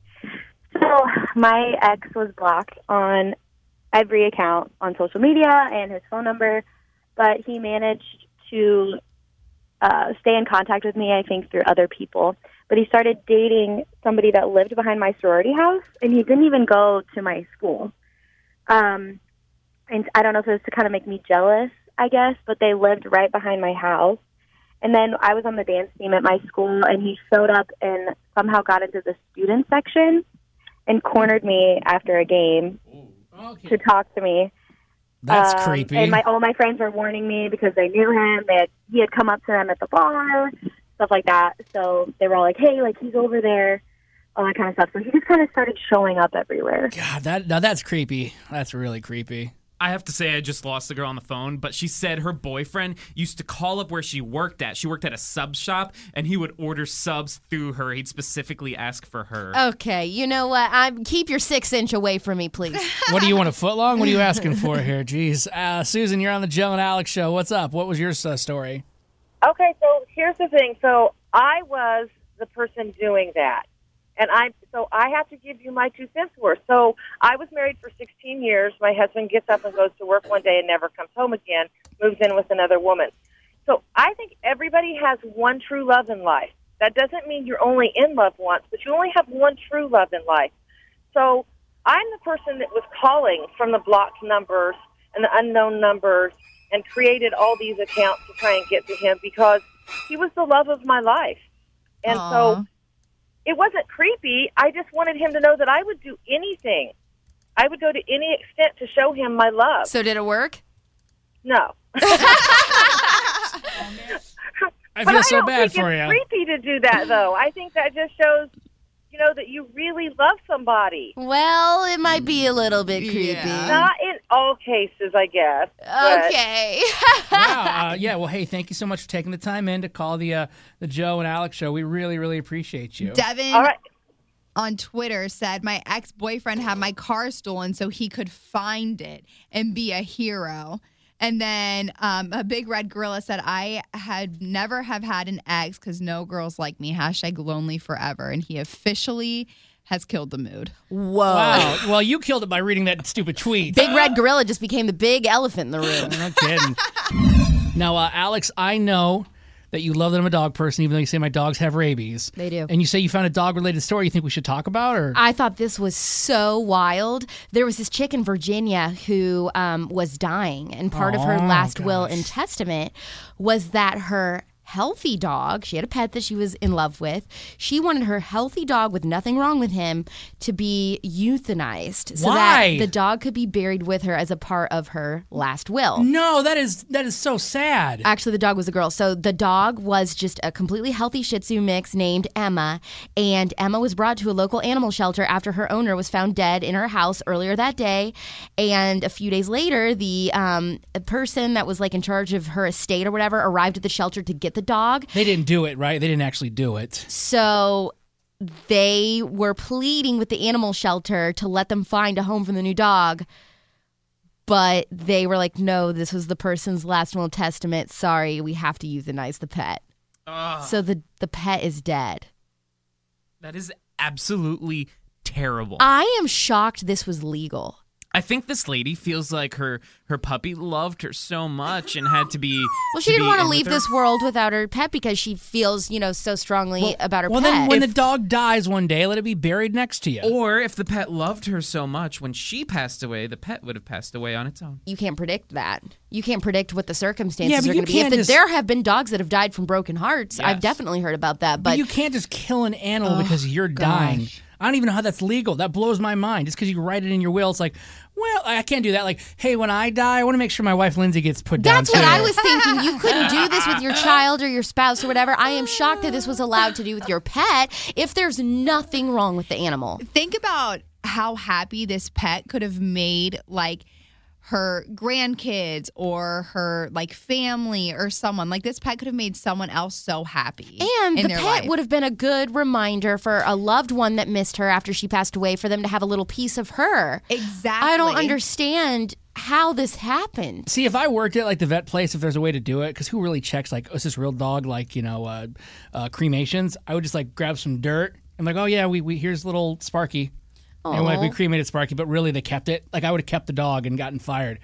[SPEAKER 15] So my ex was blocked on every account on social media and his phone number, but he managed to stay in contact with me, I think, through other people. But he started dating somebody that lived behind my sorority house, and he didn't even go to my school. And I don't know if it was to kind of make me jealous, I guess, but they lived right behind my house. And then I was on the dance team at my school, and he showed up and somehow got into the student section and cornered me after a game. Okay. To talk to me.
[SPEAKER 3] That's creepy.
[SPEAKER 15] And all my friends were warning me because they knew him. He had come up to them at the bar, stuff like that. So they were all like, hey, like, he's over there, all that kind of stuff. So he just kind of started showing up everywhere.
[SPEAKER 3] God, that's creepy. That's really creepy.
[SPEAKER 6] I have to say I just lost the girl on the phone, but she said her boyfriend used to call up where she worked at. She worked at a sub shop, and he would order subs through her. He'd specifically ask for her.
[SPEAKER 4] Okay, you know what? Keep your 6-inch away from me, please.
[SPEAKER 3] What do you want, a foot long? What are you asking for here? Jeez. Susan, you're on the Joe and Alex Show. What's up? What was your story?
[SPEAKER 1] Okay, so here's the thing. So I was the person doing that. And I have to give you my 2 cents worth. So I was married for 16 years. My husband gets up and goes to work one day and never comes home again, moves in with another woman. So I think everybody has one true love in life. That doesn't mean you're only in love once, but you only have one true love in life. So I'm the person that was calling from the blocked numbers and the unknown numbers and created all these accounts to try and get to him because he was the love of my life. And so it wasn't creepy. I just wanted him to know that I would do anything. I would go to any extent to show him my love.
[SPEAKER 4] So did it work?
[SPEAKER 1] No.
[SPEAKER 3] I feel so bad for you.
[SPEAKER 1] It's creepy to do that, though. I think that just shows, that you really love somebody.
[SPEAKER 4] Well, it might be a little bit creepy.
[SPEAKER 1] Not in all cases, I guess. But
[SPEAKER 4] Okay.
[SPEAKER 3] Wow. Yeah. Well, hey, thank you so much for taking the time in to call the Joe and Alex show. We really, really appreciate you.
[SPEAKER 5] Devin
[SPEAKER 1] all right.
[SPEAKER 5] on Twitter said, my ex-boyfriend had my car stolen so he could find it and be a hero. And then a big red gorilla said, I had never have had an ex because no girls like me. #lonely forever. And he officially has killed the mood.
[SPEAKER 4] Whoa.
[SPEAKER 3] Wow. Well, you killed it by reading that stupid tweet.
[SPEAKER 4] Big red gorilla just became the big elephant in the room.
[SPEAKER 3] No kidding. Now, Alex, I know that you love that I'm a dog person, even though you say my dogs have rabies.
[SPEAKER 4] They do.
[SPEAKER 3] And you say you found a dog-related story you think we should talk about? Or
[SPEAKER 4] I thought this was so wild. There was this chick in Virginia who was dying, and part of her last will and testament was that her healthy dog, she had a pet that she was in love with, she wanted her healthy dog with nothing wrong with him to be euthanized so
[SPEAKER 3] Why?
[SPEAKER 4] that the dog could be buried with her as a part of her last will.
[SPEAKER 3] No, that is so sad.
[SPEAKER 4] Actually, the dog was a girl. So the dog was just a completely healthy Shih Tzu mix named Emma, and Emma was brought to a local animal shelter after her owner was found dead in her house earlier that day. And a few days later, the person that was like in charge of her estate or whatever arrived at the shelter to get the dog.
[SPEAKER 3] They didn't do it, right? They didn't actually do it.
[SPEAKER 4] So they were pleading with the animal shelter to let them find a home for the new dog. But they were like, no, this was the person's last will and testament. Sorry, we have to euthanize the pet. So the pet is dead.
[SPEAKER 6] That is absolutely terrible.
[SPEAKER 4] I am shocked this was legal.
[SPEAKER 6] I think this lady feels like her puppy loved her so much and had to be.
[SPEAKER 4] Well, she didn't want to leave this world without her pet because she feels, so strongly about her
[SPEAKER 3] Well,
[SPEAKER 4] pet.
[SPEAKER 3] then when the dog dies one day, let it be buried next to you.
[SPEAKER 6] Or if the pet loved her so much, when she passed away, the pet would have passed away on its own.
[SPEAKER 4] You can't predict that. You can't predict what the circumstances
[SPEAKER 3] but
[SPEAKER 4] are going to be.
[SPEAKER 3] you can't
[SPEAKER 4] There have been dogs that have died from broken hearts.
[SPEAKER 6] Yes.
[SPEAKER 4] I've definitely heard about that.
[SPEAKER 3] But you can't just kill an animal because you're dying. I don't even know how that's legal. That blows my mind. Just because you write it in your will, it's like, well, I can't do that. Like, hey, when I die, I want to make sure my wife Lindsay gets put down.
[SPEAKER 4] That's what I was thinking. You couldn't do this with your child or your spouse or whatever. I am shocked that this was allowed to do with your pet if there's nothing wrong with the animal.
[SPEAKER 5] Think about how happy this pet could have made, like, her grandkids or her family or someone. Like, this pet could have made someone else so happy.
[SPEAKER 4] And
[SPEAKER 5] in
[SPEAKER 4] the
[SPEAKER 5] their
[SPEAKER 4] pet
[SPEAKER 5] life.
[SPEAKER 4] would have been a good reminder for a loved one that missed her after she passed away for them to have a little piece of her.
[SPEAKER 5] Exactly.
[SPEAKER 4] I don't understand how this happened.
[SPEAKER 3] See, if I worked at the vet place, if there's a way to do it, because who really checks is this real dog cremations? I would just grab some dirt. I'm like, oh yeah, we here's little Sparky. And we cremated Sparky, but really they kept it. I would have kept the dog and gotten fired.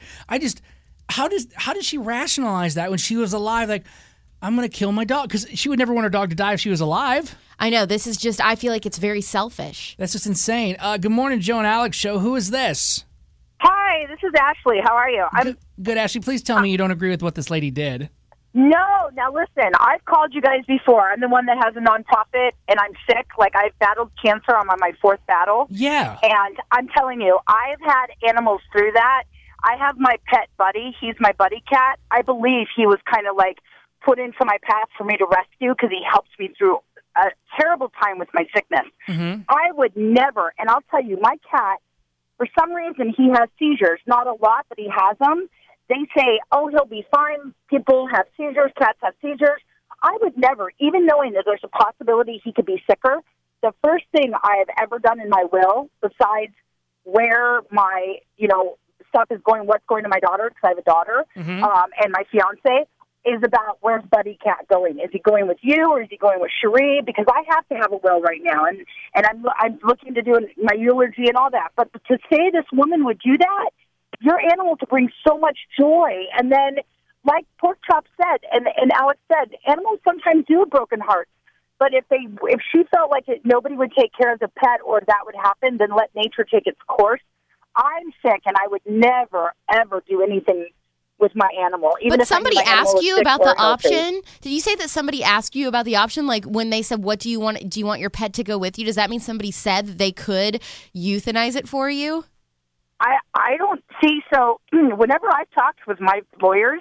[SPEAKER 3] How did she rationalize that when she was alive? I'm going to kill my dog because she would never want her dog to die if she was alive.
[SPEAKER 4] I know. This is just, I feel like it's very selfish.
[SPEAKER 3] That's just insane. Good morning, Joe and Alex show. Who is this?
[SPEAKER 9] Hi, this is Ashley. How are you?
[SPEAKER 3] Good, Ashley. Please tell me you don't agree with what this lady did.
[SPEAKER 9] No, now listen, I've called you guys before. I'm the one that has a nonprofit, and I'm sick. I've battled cancer. I'm on my 4th battle.
[SPEAKER 3] Yeah.
[SPEAKER 9] And I'm telling you, I've had animals through that. I have my pet Buddy. He's my buddy cat. I believe he was kind of put into my path for me to rescue because he helps me through a terrible time with my sickness.
[SPEAKER 3] Mm-hmm.
[SPEAKER 9] I would never, and I'll tell you, my cat, for some reason, he has seizures. Not a lot, but he has them. They say, oh, he'll be fine. People have seizures. Cats have seizures. I would never, even knowing that there's a possibility he could be sicker, the first thing I have ever done in my will, besides where my, stuff is going, what's going to my daughter, because I have a daughter,
[SPEAKER 3] Mm-hmm.
[SPEAKER 9] And my fiance, is about where's Buddy Cat going. Is he going with you or is he going with Cherie? Because I have to have a will right now, and I'm looking to do my eulogy and all that. But to say this woman would do that, your animal to bring so much joy. And then, like Pork Chop said, and Alex said, animals sometimes do have broken hearts. But if she felt like nobody would take care of the pet or that would happen, then let nature take its course. I'm sick, and I would never, ever do anything with my animal. Even
[SPEAKER 4] but
[SPEAKER 9] if
[SPEAKER 4] somebody
[SPEAKER 9] my animal
[SPEAKER 4] asked
[SPEAKER 9] was
[SPEAKER 4] you
[SPEAKER 9] sick
[SPEAKER 4] about
[SPEAKER 9] or
[SPEAKER 4] the
[SPEAKER 9] healthy.
[SPEAKER 4] option? Did you say that somebody asked you about the option? When they said, what do you want? Do you want your pet to go with you? Does that mean somebody said that they could euthanize it for you?
[SPEAKER 9] I don't see. So whenever I've talked with my lawyers,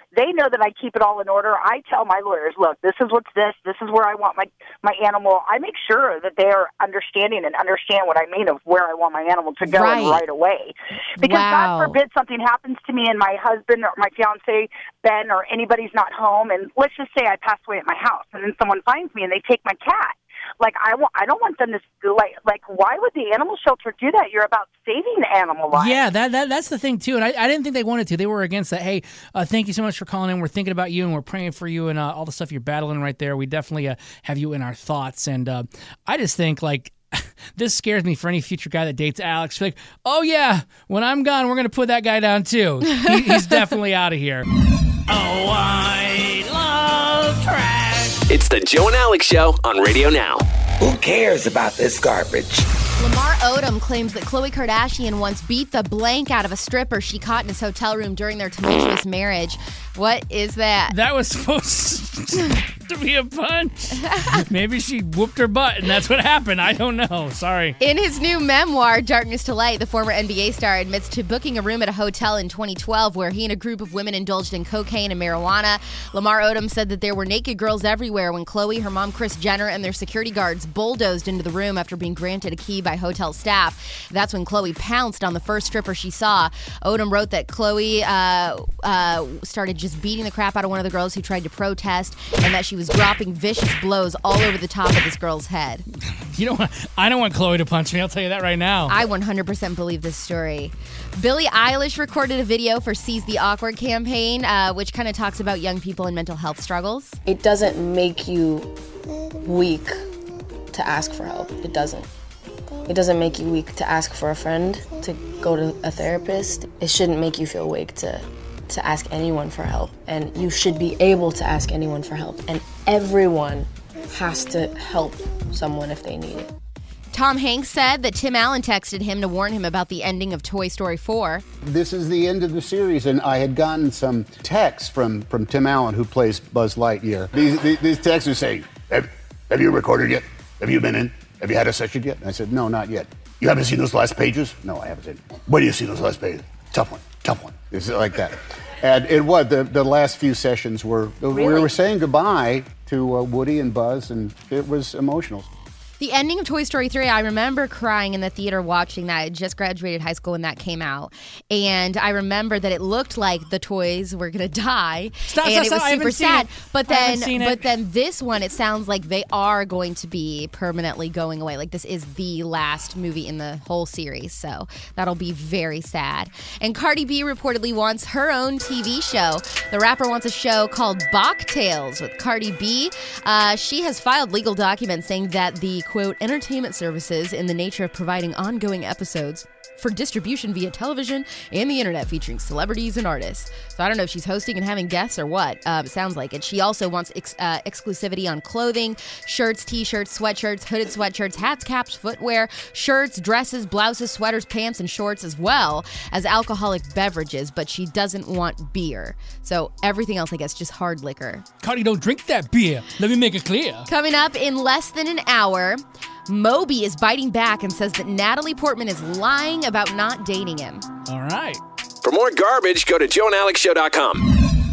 [SPEAKER 9] They know that I keep it all in order. I tell my lawyers, look, this is what's this. This is where I want my animal. I make sure that they are understanding and understand what I mean of where I want my animal to go and right away. Because God forbid something happens to me and my husband or my fiance, Ben, or anybody's not home, and let's just say I pass away at my house, and then someone finds me and they take my cat. Like, I don't want them to, like, why would the animal shelter do that? You're about saving animal lives.
[SPEAKER 3] Yeah, that's the thing, too. And I didn't think they wanted to. They were against that. Hey, thank you so much for calling in. We're thinking about you, and we're praying for you and all the stuff you're battling right there. We definitely have you in our thoughts. And I just think, like, this scares me for any future guy that dates Alex. Like, oh, yeah, when I'm gone, we're going to put that guy down, too. He's definitely out of here.
[SPEAKER 7] Oh, I love trash.
[SPEAKER 2] It's the Joe and Alex Show on Radio Now.
[SPEAKER 8] Who cares about this garbage?
[SPEAKER 4] Lamar Odom claims that Khloe Kardashian once beat the blank out of a stripper she caught in his hotel room during their tumultuous marriage. What is that?
[SPEAKER 3] That was supposed to be a punch. Maybe she whooped her butt and that's what happened. I don't know. Sorry.
[SPEAKER 4] In his new memoir, Darkness to Light, the former NBA star admits to booking a room at a hotel in 2012 where he and a group of women indulged in cocaine and marijuana. Lamar Odom said that there were naked girls everywhere when Khloe, her mom Kris Jenner, and their security guards bulldozed into the room after being granted a key by hotel staff. That's when Khloe pounced on the first stripper she saw. Odom wrote that Khloe started just beating the crap out of one of the girls who tried to protest, and that she was dropping vicious blows all over the top of this girl's head.
[SPEAKER 3] I don't want Khloe to punch me. I'll tell you that right now.
[SPEAKER 4] I 100% believe this story. Billie Eilish recorded a video for Seize the Awkward campaign, which kind of talks about young people and mental health struggles.
[SPEAKER 10] It doesn't make you weak to ask for help. It doesn't. It doesn't make you weak to ask for a friend, to go to a therapist. It shouldn't make you feel weak to ask anyone for help. And you should be able to ask anyone for help. And everyone has to help someone if they need it.
[SPEAKER 4] Tom Hanks said that Tim Allen texted him to warn him about the ending of Toy Story 4.
[SPEAKER 11] This is the end of the series, and I had gotten some texts from Tim Allen, who plays Buzz Lightyear. These texts would say, have you recorded yet? Have you been in? Have you had a session yet? And I said, no, not yet. You haven't seen those last pages? No, I haven't seen. When do you see those last pages? Tough one. It's like that. And it was, the last few sessions were, we were saying goodbye to Woody and Buzz, and it was emotional.
[SPEAKER 4] The ending of Toy Story 3, I remember crying in the theater watching that. I just graduated high school when that came out. And I remember that it looked like the toys were going to die. It was super sad. But then this one, it sounds like they are going to be permanently going away. Like, this is the last movie in the whole series. So that'll be very sad. And Cardi B reportedly wants her own TV show. The rapper wants a show called Bach Tales with Cardi B. She has filed legal documents saying that the quote, entertainment services in the nature of providing ongoing episodes for distribution via television and the internet featuring celebrities and artists. So I don't know if she's hosting and having guests or what. It sounds like it. She also wants exclusivity on clothing, shirts, t-shirts, sweatshirts, hooded sweatshirts, hats, caps, footwear, shirts, dresses, blouses, sweaters, pants, and shorts, as well as alcoholic beverages, but she doesn't want beer. So everything else, I guess, just hard liquor.
[SPEAKER 3] Cardi, don't drink that beer. Let me make it clear.
[SPEAKER 4] Coming up in less than an hour, Moby is biting back and says that Natalie Portman is lying about not dating him.
[SPEAKER 3] All right.
[SPEAKER 2] For more garbage, go to joeandalexshow.com.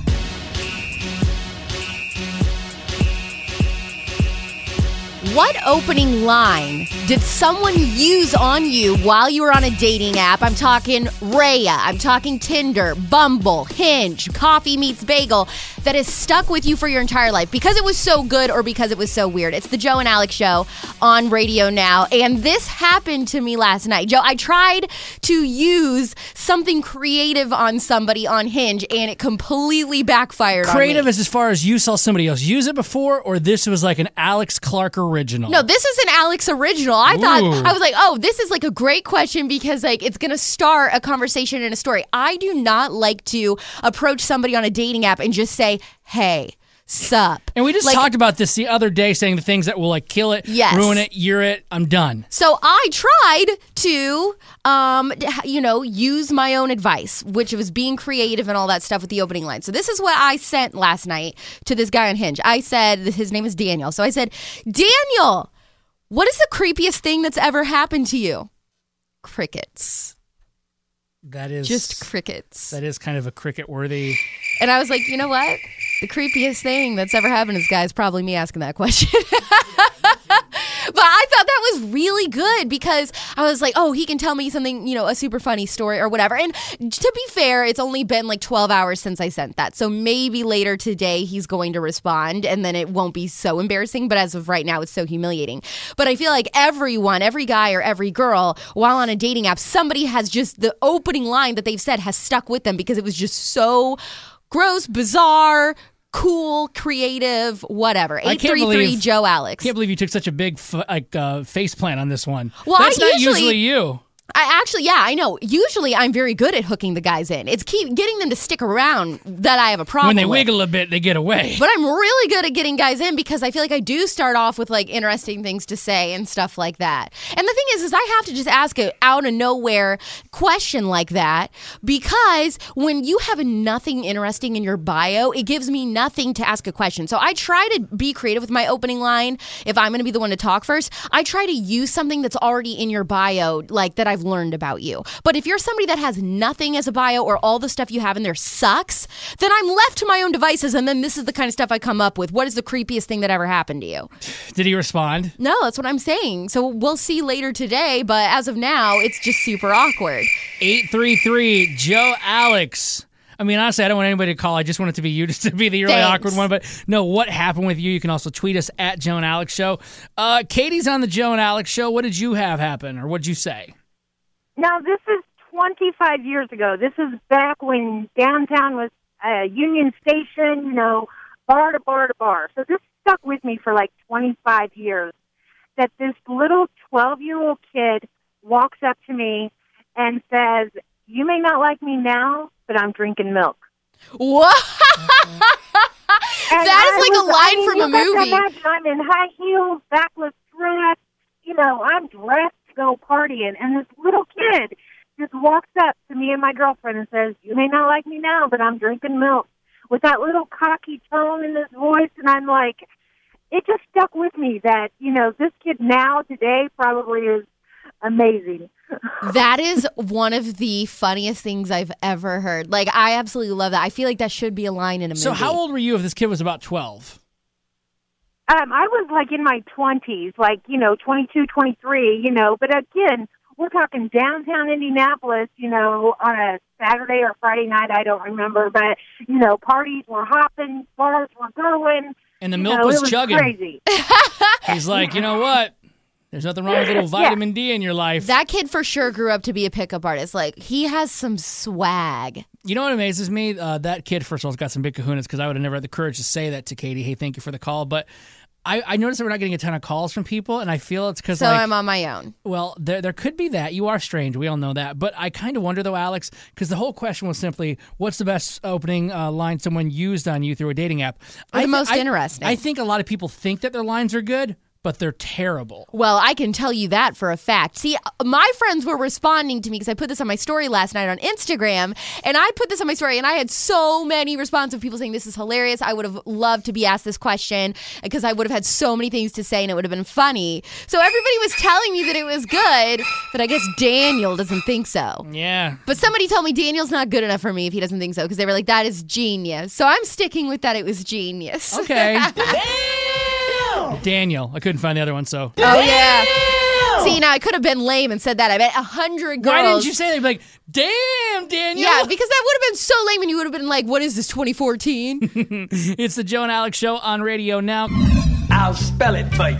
[SPEAKER 4] What opening line did someone use on you while you were on a dating app? I'm talking Raya, I'm talking Tinder, Bumble, Hinge, Coffee Meets Bagel, that has stuck with you for your entire life because it was so good or because it was so weird. It's the Joe and Alex Show on Radio Now, and this happened to me last night. Joe, I tried to use something creative on somebody on Hinge, and it completely backfired
[SPEAKER 3] Creative
[SPEAKER 4] on me.
[SPEAKER 3] is as far as you saw somebody else use it before, or this was like an Alex Clark original?
[SPEAKER 4] No, this is an Alex original. I was like, oh, this is like a great question because like it's going to start a conversation and a story. I do not like to approach somebody on a dating app and just say, hey, sup.
[SPEAKER 3] And we just talked about this the other day, saying the things that will like kill it, ruin it, I'm done.
[SPEAKER 4] So I tried to, use my own advice, which was being creative and all that stuff with the opening line. So this is what I sent last night to this guy on Hinge. I said, his name is Daniel. So I said, Daniel, what is the creepiest thing that's ever happened to you? Crickets.
[SPEAKER 3] That is
[SPEAKER 4] just crickets.
[SPEAKER 3] That is kind of a cricket-worthy.
[SPEAKER 4] And I was like, you know what? The creepiest thing that's ever happened to this guy is probably me asking that question. But I thought that was really good because I was like, oh, he can tell me something, a super funny story or whatever. And to be fair, it's only been like 12 hours since I sent that. So maybe later today he's going to respond and then it won't be so embarrassing. But as of right now, it's so humiliating. But I feel like everyone, every guy or every girl, while on a dating app, somebody has just the opening line that they've said has stuck with them because it was just so gross, bizarre, cool, creative, whatever. 833 Joe Alex.
[SPEAKER 3] I can't believe you took such a big face plant on this one.
[SPEAKER 4] Well,
[SPEAKER 3] That's not usually you.
[SPEAKER 4] I know. Usually I'm very good at hooking the guys in. It's getting them to stick around that I have a problem
[SPEAKER 3] When they
[SPEAKER 4] with.
[SPEAKER 3] wiggle a bit, they get away.
[SPEAKER 4] But I'm really good at getting guys in because I feel like I do start off with like interesting things to say and stuff like that. And the thing is I have to just ask an out of nowhere question like that because when you have nothing interesting in your bio, it gives me nothing to ask a question. So I try to be creative with my opening line. If I'm going to be the one to talk first, I try to use something that's already in your bio, like that I've learned about you. But if you're somebody that has nothing as a bio or all the stuff you have in there sucks, then I'm left to my own devices and then this is the kind of stuff I come up with. What is the creepiest thing that ever happened to you?
[SPEAKER 3] Did he respond?
[SPEAKER 4] No, that's what I'm saying. So we'll see later today, but as of now, it's just super awkward.
[SPEAKER 3] 833 Joe Alex. I mean, honestly, I don't want anybody to call. I just want it to be you, just to be the really awkward one. But no, what happened with you? You can also tweet us at Joe and Alex Show. Katie's on the Joe and Alex Show. What did you have happen, or what did you say?
[SPEAKER 12] Now, this is 25 years ago. This is back when downtown was Union Station, bar to bar to bar. So this stuck with me for like 25 years, that this little 12-year-old kid walks up to me and says, "You may not like me now, but I'm drinking milk."
[SPEAKER 4] What? That is like a line from a movie.
[SPEAKER 12] Imagine I'm in high heels, backless dress. I'm dressed to go partying, and this little kid just walks up to me and my girlfriend and says, "You may not like me now, but I'm drinking milk," with that little cocky tone in his voice. And I'm like, it just stuck with me that, this kid now, today, probably is amazing.
[SPEAKER 4] That is one of the funniest things I've ever heard. Like, I absolutely love that. I feel like that should be a line in a movie.
[SPEAKER 3] So how old were you if this kid was about 12?
[SPEAKER 12] I was like in my 20s, like, 22, 23, but again, we're talking downtown Indianapolis, on a Saturday or Friday night, I don't remember, but, parties were hopping, bars were going.
[SPEAKER 3] And the milk was chugging.
[SPEAKER 12] Crazy.
[SPEAKER 3] He's like, you know what? There's nothing wrong with a little vitamin D in your life.
[SPEAKER 4] That kid for sure grew up to be a pickup artist. Like, he has some swag.
[SPEAKER 3] You know what amazes me? That kid, first of all, has got some big kahunas because I would have never had the courage to say that to Katie. Hey, thank you for the call. But I noticed that we're not getting a ton of calls from people, and I feel it's because
[SPEAKER 4] I'm on my own.
[SPEAKER 3] Well, there could be that. You are strange. We all know that. But I kind of wonder, though, Alex, because the whole question was simply, what's the best opening line someone used on you through a dating app?
[SPEAKER 4] Or the most interesting.
[SPEAKER 3] I think a lot of people think that their lines are good, but they're terrible.
[SPEAKER 4] Well, I can tell you that for a fact. See, my friends were responding to me because I put this on my story last night on Instagram, and I put this on my story, and I had so many responses of people saying this is hilarious. I would have loved to be asked this question because I would have had so many things to say, and it would have been funny. So everybody was telling me that it was good, but I guess Daniel doesn't think so.
[SPEAKER 3] Yeah.
[SPEAKER 4] But somebody told me Daniel's not good enough for me if he doesn't think so because they were like, that is genius. So I'm sticking with that it was genius.
[SPEAKER 3] Okay. Daniel. I couldn't find the other one, so.
[SPEAKER 4] Oh, yeah. See, now I could have been lame and said that. I bet 100 girls.
[SPEAKER 3] Why didn't you say that? You'd be like, damn, Daniel.
[SPEAKER 4] Yeah, because that would have been so lame and you would have been like, what is this, 2014?
[SPEAKER 3] It's the Joe and Alex Show on radio now.
[SPEAKER 7] I'll spell it for you.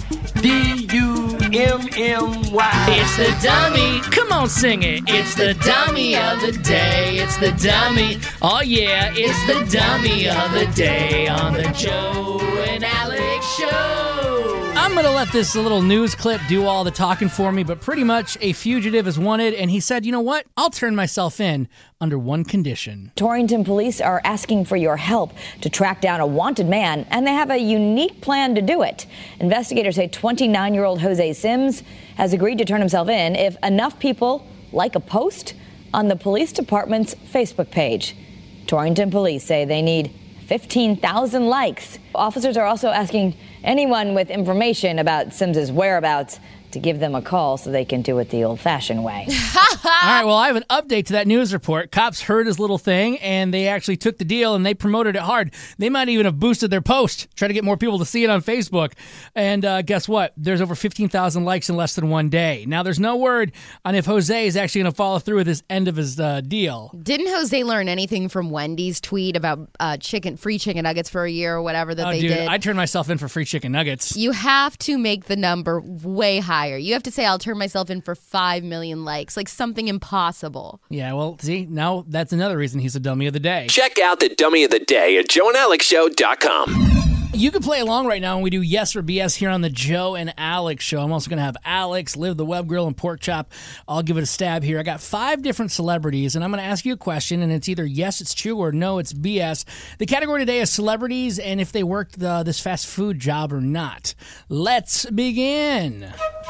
[SPEAKER 7] D-U-M-M-Y.
[SPEAKER 3] It's the dummy. Come on, sing it. It's the dummy of the day. It's the dummy. Oh, yeah. It's the dummy of the day on the Joe and Alex Show. I'm going to let this little news clip do all the talking for me, but pretty much a fugitive is wanted, and he said, you know what? I'll turn myself in under one condition.
[SPEAKER 13] Torrington police are asking for your help to track down a wanted man, and they have a unique plan to do it. Investigators say 29-year-old Jose Sims has agreed to turn himself in if enough people like a post on the police department's Facebook page. Torrington police say they need 15,000 likes. Officers are also asking anyone with information about Sims's whereabouts to give them a call so they can do it the old-fashioned way.
[SPEAKER 3] All right, well, I have an update to that news report. Cops heard his little thing, and they actually took the deal, and they promoted it hard. They might even have boosted their post, try to get more people to see it on Facebook. And guess what? There's over 15,000 likes in less than one day. Now, there's no word on if Jose is actually going to follow through with his end of his deal.
[SPEAKER 4] Didn't Jose learn anything from Wendy's tweet about free chicken nuggets for a year or whatever that they did?
[SPEAKER 3] I turned myself in for free chicken nuggets.
[SPEAKER 4] You have to make the number way higher. You have to say, I'll turn myself in for 5 million likes, like something impossible.
[SPEAKER 3] Yeah, well, see, now that's another reason he's a dummy of the day.
[SPEAKER 2] Check out the Dummy of the Day at joeandalexshow.com.
[SPEAKER 3] You can play along right now when we do Yes or BS here on the Joe and Alex Show. I'm also going to have Alex, Liv the Web Grill, and Pork Chop. I'll give it a stab here. I got 5 different celebrities, and I'm going to ask you a question, and it's either yes, it's true, or no, it's BS. The category today is celebrities and if they worked this fast food job or not. Let's begin.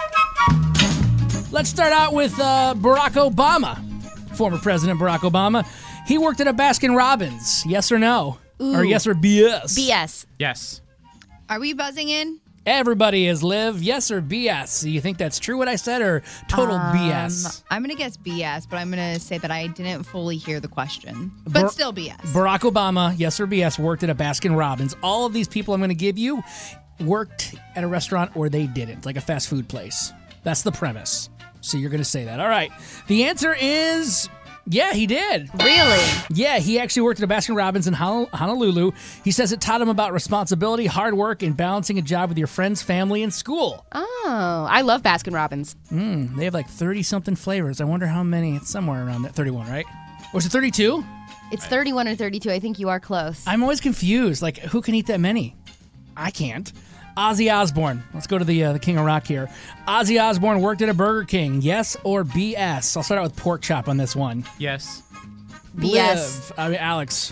[SPEAKER 3] Let's start out with Barack Obama, former President Barack Obama. He worked at a Baskin-Robbins. Yes or no?
[SPEAKER 4] Ooh.
[SPEAKER 3] Or yes or BS?
[SPEAKER 4] BS.
[SPEAKER 6] Yes.
[SPEAKER 5] Are we buzzing in?
[SPEAKER 3] Everybody is Liv. Yes or BS? Do you think that's true what I said or total BS?
[SPEAKER 5] I'm going to guess BS, but I'm going to say that I didn't fully hear the question. But still BS.
[SPEAKER 3] Barack Obama, yes or BS, worked at a Baskin-Robbins. All of these people I'm going to give you worked at a restaurant or they didn't, like a fast food place. That's the premise. So you're going to say that. All right. The answer is... yeah, he did.
[SPEAKER 4] Really?
[SPEAKER 3] Yeah, he actually worked at a Baskin-Robbins in Honolulu. He says it taught him about responsibility, hard work, and balancing a job with your friends, family, and school.
[SPEAKER 4] Oh, I love Baskin-Robbins.
[SPEAKER 3] They have like 30-something flavors. I wonder how many. It's somewhere around that. 31, right? Or is it 32?
[SPEAKER 4] It's 31 or 32. I think you are close.
[SPEAKER 3] I'm always confused. Like, who can eat that many? I can't. Ozzy Osbourne. Let's go to the King of Rock here. Ozzy Osbourne worked at a Burger King. Yes or BS? I'll start out with Pork Chop on this one.
[SPEAKER 6] Yes.
[SPEAKER 4] BS.
[SPEAKER 3] Alex.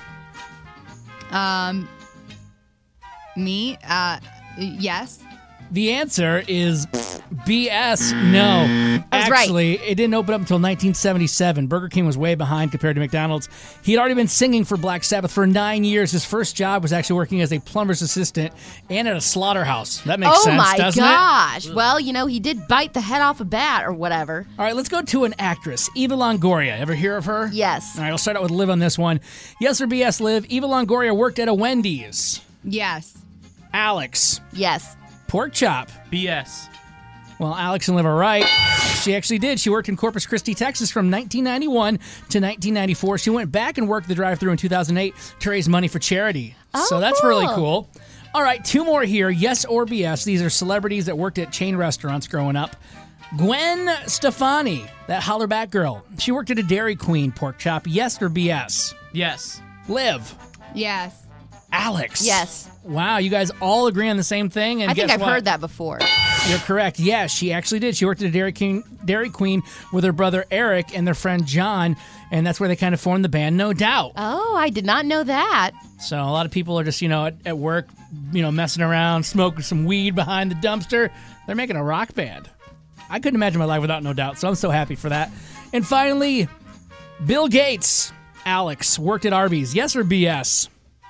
[SPEAKER 5] Me? Yes.
[SPEAKER 3] The answer is BS. No. Actually, it didn't open up until 1977. Burger King was way behind compared to McDonald's. He had already been singing for Black Sabbath for 9 years. His first job was actually working as a plumber's assistant and at a slaughterhouse. That makes sense, doesn't it?
[SPEAKER 4] Oh, my gosh. Well, he did bite the head off a bat or whatever.
[SPEAKER 3] All right, let's go to an actress, Eva Longoria. Ever hear of her?
[SPEAKER 4] Yes.
[SPEAKER 3] All right, I'll start out with Liv on this one. Yes or BS, Liv? Eva Longoria worked at a Wendy's.
[SPEAKER 5] Yes.
[SPEAKER 3] Alex.
[SPEAKER 4] Yes.
[SPEAKER 3] Pork Chop.
[SPEAKER 6] BS.
[SPEAKER 3] Well, Alex and Liv are right. She actually did. She worked in Corpus Christi, Texas from 1991 to 1994. She went back and worked the drive-thru in 2008 to raise money for charity. So that's really cool. All right, 2 more here. Yes or BS. These are celebrities that worked at chain restaurants growing up. Gwen Stefani, that hollerback girl. She worked at a Dairy Queen. Pork Chop. Yes or BS?
[SPEAKER 6] Yes.
[SPEAKER 3] Liv.
[SPEAKER 5] Yes.
[SPEAKER 3] Alex.
[SPEAKER 4] Yes.
[SPEAKER 3] Wow, you guys all agree on the same thing? And
[SPEAKER 4] I think
[SPEAKER 3] guess
[SPEAKER 4] I've
[SPEAKER 3] what?
[SPEAKER 4] heard that before.
[SPEAKER 3] You're correct. Yeah, she actually did. She worked at a Dairy Queen with her brother Eric and their friend John, and that's where they kind of formed the band No Doubt.
[SPEAKER 4] Oh, I did not know that.
[SPEAKER 3] So a lot of people are just, at work, messing around, smoking some weed behind the dumpster. They're making a rock band. I couldn't imagine my life without No Doubt, so I'm so happy for that. And finally, Bill Gates. Alex worked at Arby's. Yes or BS?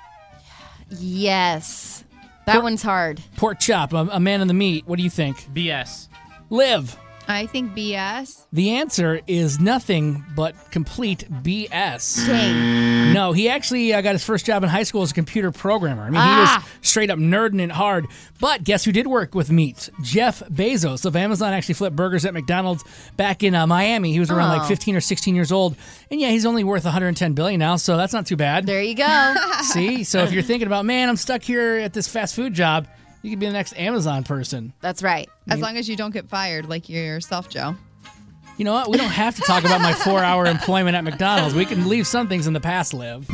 [SPEAKER 4] Yes. That one's hard.
[SPEAKER 3] Pork Chop, a man in the meat. What do you think?
[SPEAKER 6] BS.
[SPEAKER 3] Liv.
[SPEAKER 5] I think BS.
[SPEAKER 3] The answer is nothing but complete BS.
[SPEAKER 4] Dang.
[SPEAKER 3] No, he actually got his first job in high school as a computer programmer. I mean, he was straight up nerding it hard. But guess who did work with meat? Jeff Bezos of Amazon actually flipped burgers at McDonald's back in Miami. He was around like 15 or 16 years old. And yeah, he's only worth $110 billion now, so that's not too bad.
[SPEAKER 4] There you go.
[SPEAKER 3] See? So if you're thinking about, man, I'm stuck here at this fast food job, you could be the next Amazon person.
[SPEAKER 4] That's right.
[SPEAKER 5] As long as you don't get fired like yourself, Joe.
[SPEAKER 3] You know what? We don't have to talk about my 4-hour employment at McDonald's. We can leave some things in the past, Liv.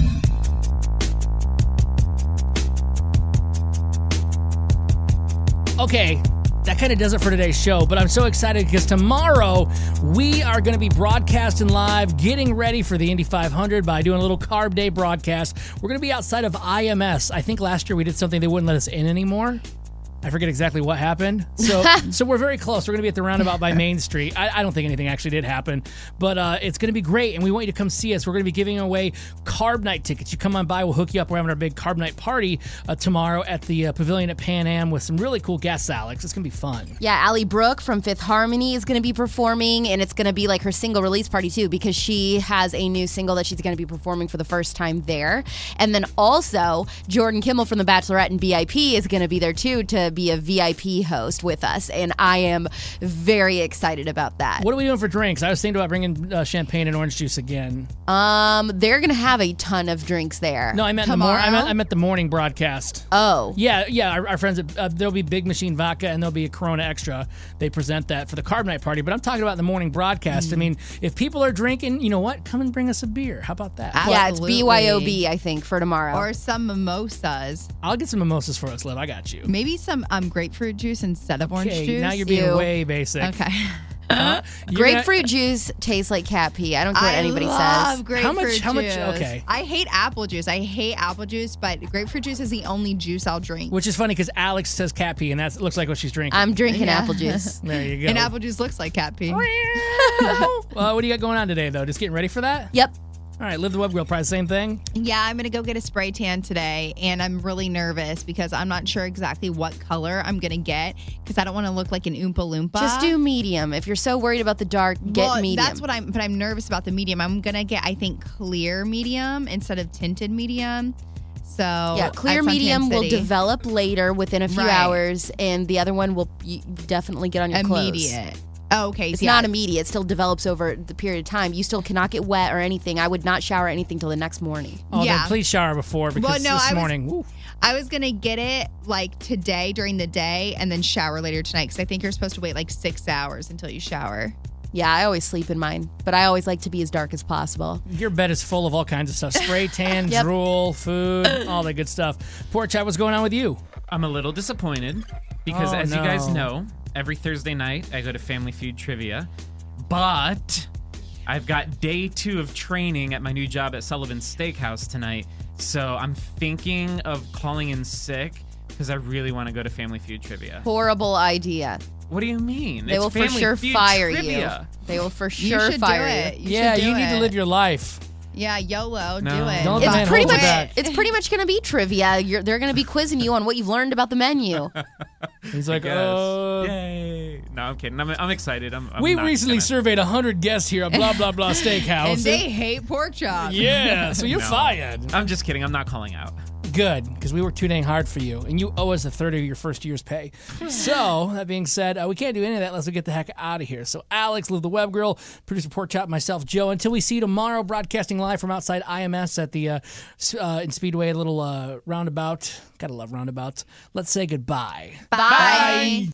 [SPEAKER 3] Okay, that kind of does it for today's show, but I'm so excited because tomorrow we are going to be broadcasting live, getting ready for the Indy 500 by doing a little Carb Day broadcast. We're going to be outside of IMS. I think last year we did something they wouldn't let us in anymore. I forget exactly what happened. So we're very close. We're going to be at the roundabout by Main Street. I don't think anything actually did happen, but it's going to be great, and we want you to come see us. We're going to be giving away Carb Night tickets. You come on by, we'll hook you up. We're having our big Carb Night party tomorrow at the Pavilion at Pan Am with some really cool guests, Alex. It's going to be fun.
[SPEAKER 4] Yeah, Allie Brooke from Fifth Harmony is going to be performing, and it's going to be like her single release party too, because she has a new single that she's going to be performing for the first time there. And then also Jordan Kimmel from The Bachelorette and VIP is going to be there too to be a VIP host with us, and I am very excited about that.
[SPEAKER 3] What are we doing for drinks? I was thinking about bringing champagne and orange juice again.
[SPEAKER 4] They're going to have a ton of drinks there.
[SPEAKER 3] No, I meant I meant the morning broadcast.
[SPEAKER 4] Oh.
[SPEAKER 3] Yeah, our friends, there'll be Big Machine Vodka and there'll be a Corona Extra. They present that for the Carb Night party, but I'm talking about the morning broadcast. I mean, if people are drinking, you know what? Come and bring us a beer. How about that?
[SPEAKER 4] Yeah, it's BYOB, I think, for tomorrow.
[SPEAKER 5] Or some mimosas.
[SPEAKER 3] I'll get some mimosas for us, Liv. I got you.
[SPEAKER 5] Maybe some grapefruit juice instead of orange juice.
[SPEAKER 3] Now you're being way basic.
[SPEAKER 5] Okay.
[SPEAKER 4] Grapefruit juice tastes like cat pee. I don't care what anybody says.
[SPEAKER 5] Grapefruit
[SPEAKER 3] How much?
[SPEAKER 5] juice.
[SPEAKER 3] Okay.
[SPEAKER 5] I hate apple juice. But grapefruit juice is the only juice I'll drink.
[SPEAKER 3] Which is funny because Alex says cat pee, and that looks like what she's drinking.
[SPEAKER 4] I'm drinking apple juice.
[SPEAKER 3] There you go.
[SPEAKER 5] And apple juice looks like cat pee.
[SPEAKER 3] What do you got going on today, though? Just getting ready for that?
[SPEAKER 4] Yep.
[SPEAKER 3] All right, Live the Web Girl, probably the same thing?
[SPEAKER 5] Yeah, I'm going to go get a spray tan today, and I'm really nervous because I'm not sure exactly what color I'm going to get because I don't want to look like an Oompa Loompa.
[SPEAKER 4] Just do medium. If you're so worried about the dark, get medium.
[SPEAKER 5] That's what but I'm nervous about the medium. I'm going to get, I think, clear medium instead of tinted medium. So
[SPEAKER 4] yeah, clear medium will develop later within a few hours, and the other one will definitely get on your clothes.
[SPEAKER 5] Immediate. Oh, okay.
[SPEAKER 4] It's not immediate. It still develops over the period of time. You still cannot get wet or anything. I would not shower anything till the next morning.
[SPEAKER 3] Oh, then please shower before because this morning.
[SPEAKER 5] I was going to get it like today during the day and then shower later tonight because I think you're supposed to wait like 6 hours until you shower.
[SPEAKER 4] Yeah, I always sleep in mine, but I always like to be as dark as possible.
[SPEAKER 3] Your bed is full of all kinds of stuff. Spray tan, drool, food, all that good stuff. Pork Chat, what's going on with you?
[SPEAKER 6] I'm a little disappointed because you guys know, every Thursday night I go to Family Feud Trivia, but I've got day 2 of training at my new job at Sullivan's Steakhouse tonight, so I'm thinking of calling in sick because I really want to go to Family Feud Trivia.
[SPEAKER 4] Horrible idea.
[SPEAKER 6] What do you mean?
[SPEAKER 4] They will for sure fire you. They will for sure fire you.
[SPEAKER 3] Yeah, you need to live your life.
[SPEAKER 5] Yeah, YOLO, do it.
[SPEAKER 4] It's pretty much going to be trivia. They're going to be quizzing you on what you've learned about the menu.
[SPEAKER 3] He's like,
[SPEAKER 6] yay. No, I'm kidding. I'm excited.
[SPEAKER 3] We recently surveyed 100 guests here at blah, blah, blah steakhouse.
[SPEAKER 5] And they hate pork chops.
[SPEAKER 3] Yeah, so you're fired.
[SPEAKER 6] I'm just kidding. I'm not calling out.
[SPEAKER 3] Good, because we worked too dang hard for you, and you owe us a third of your first year's pay. So, that being said, we can't do any of that unless we get the heck out of here. So, Alex, Live the Web Girl, producer Pork Chop, myself, Joe. Until we see you tomorrow, broadcasting live from outside IMS at the in Speedway, a little roundabout. Gotta love roundabouts. Let's say goodbye.
[SPEAKER 5] Bye.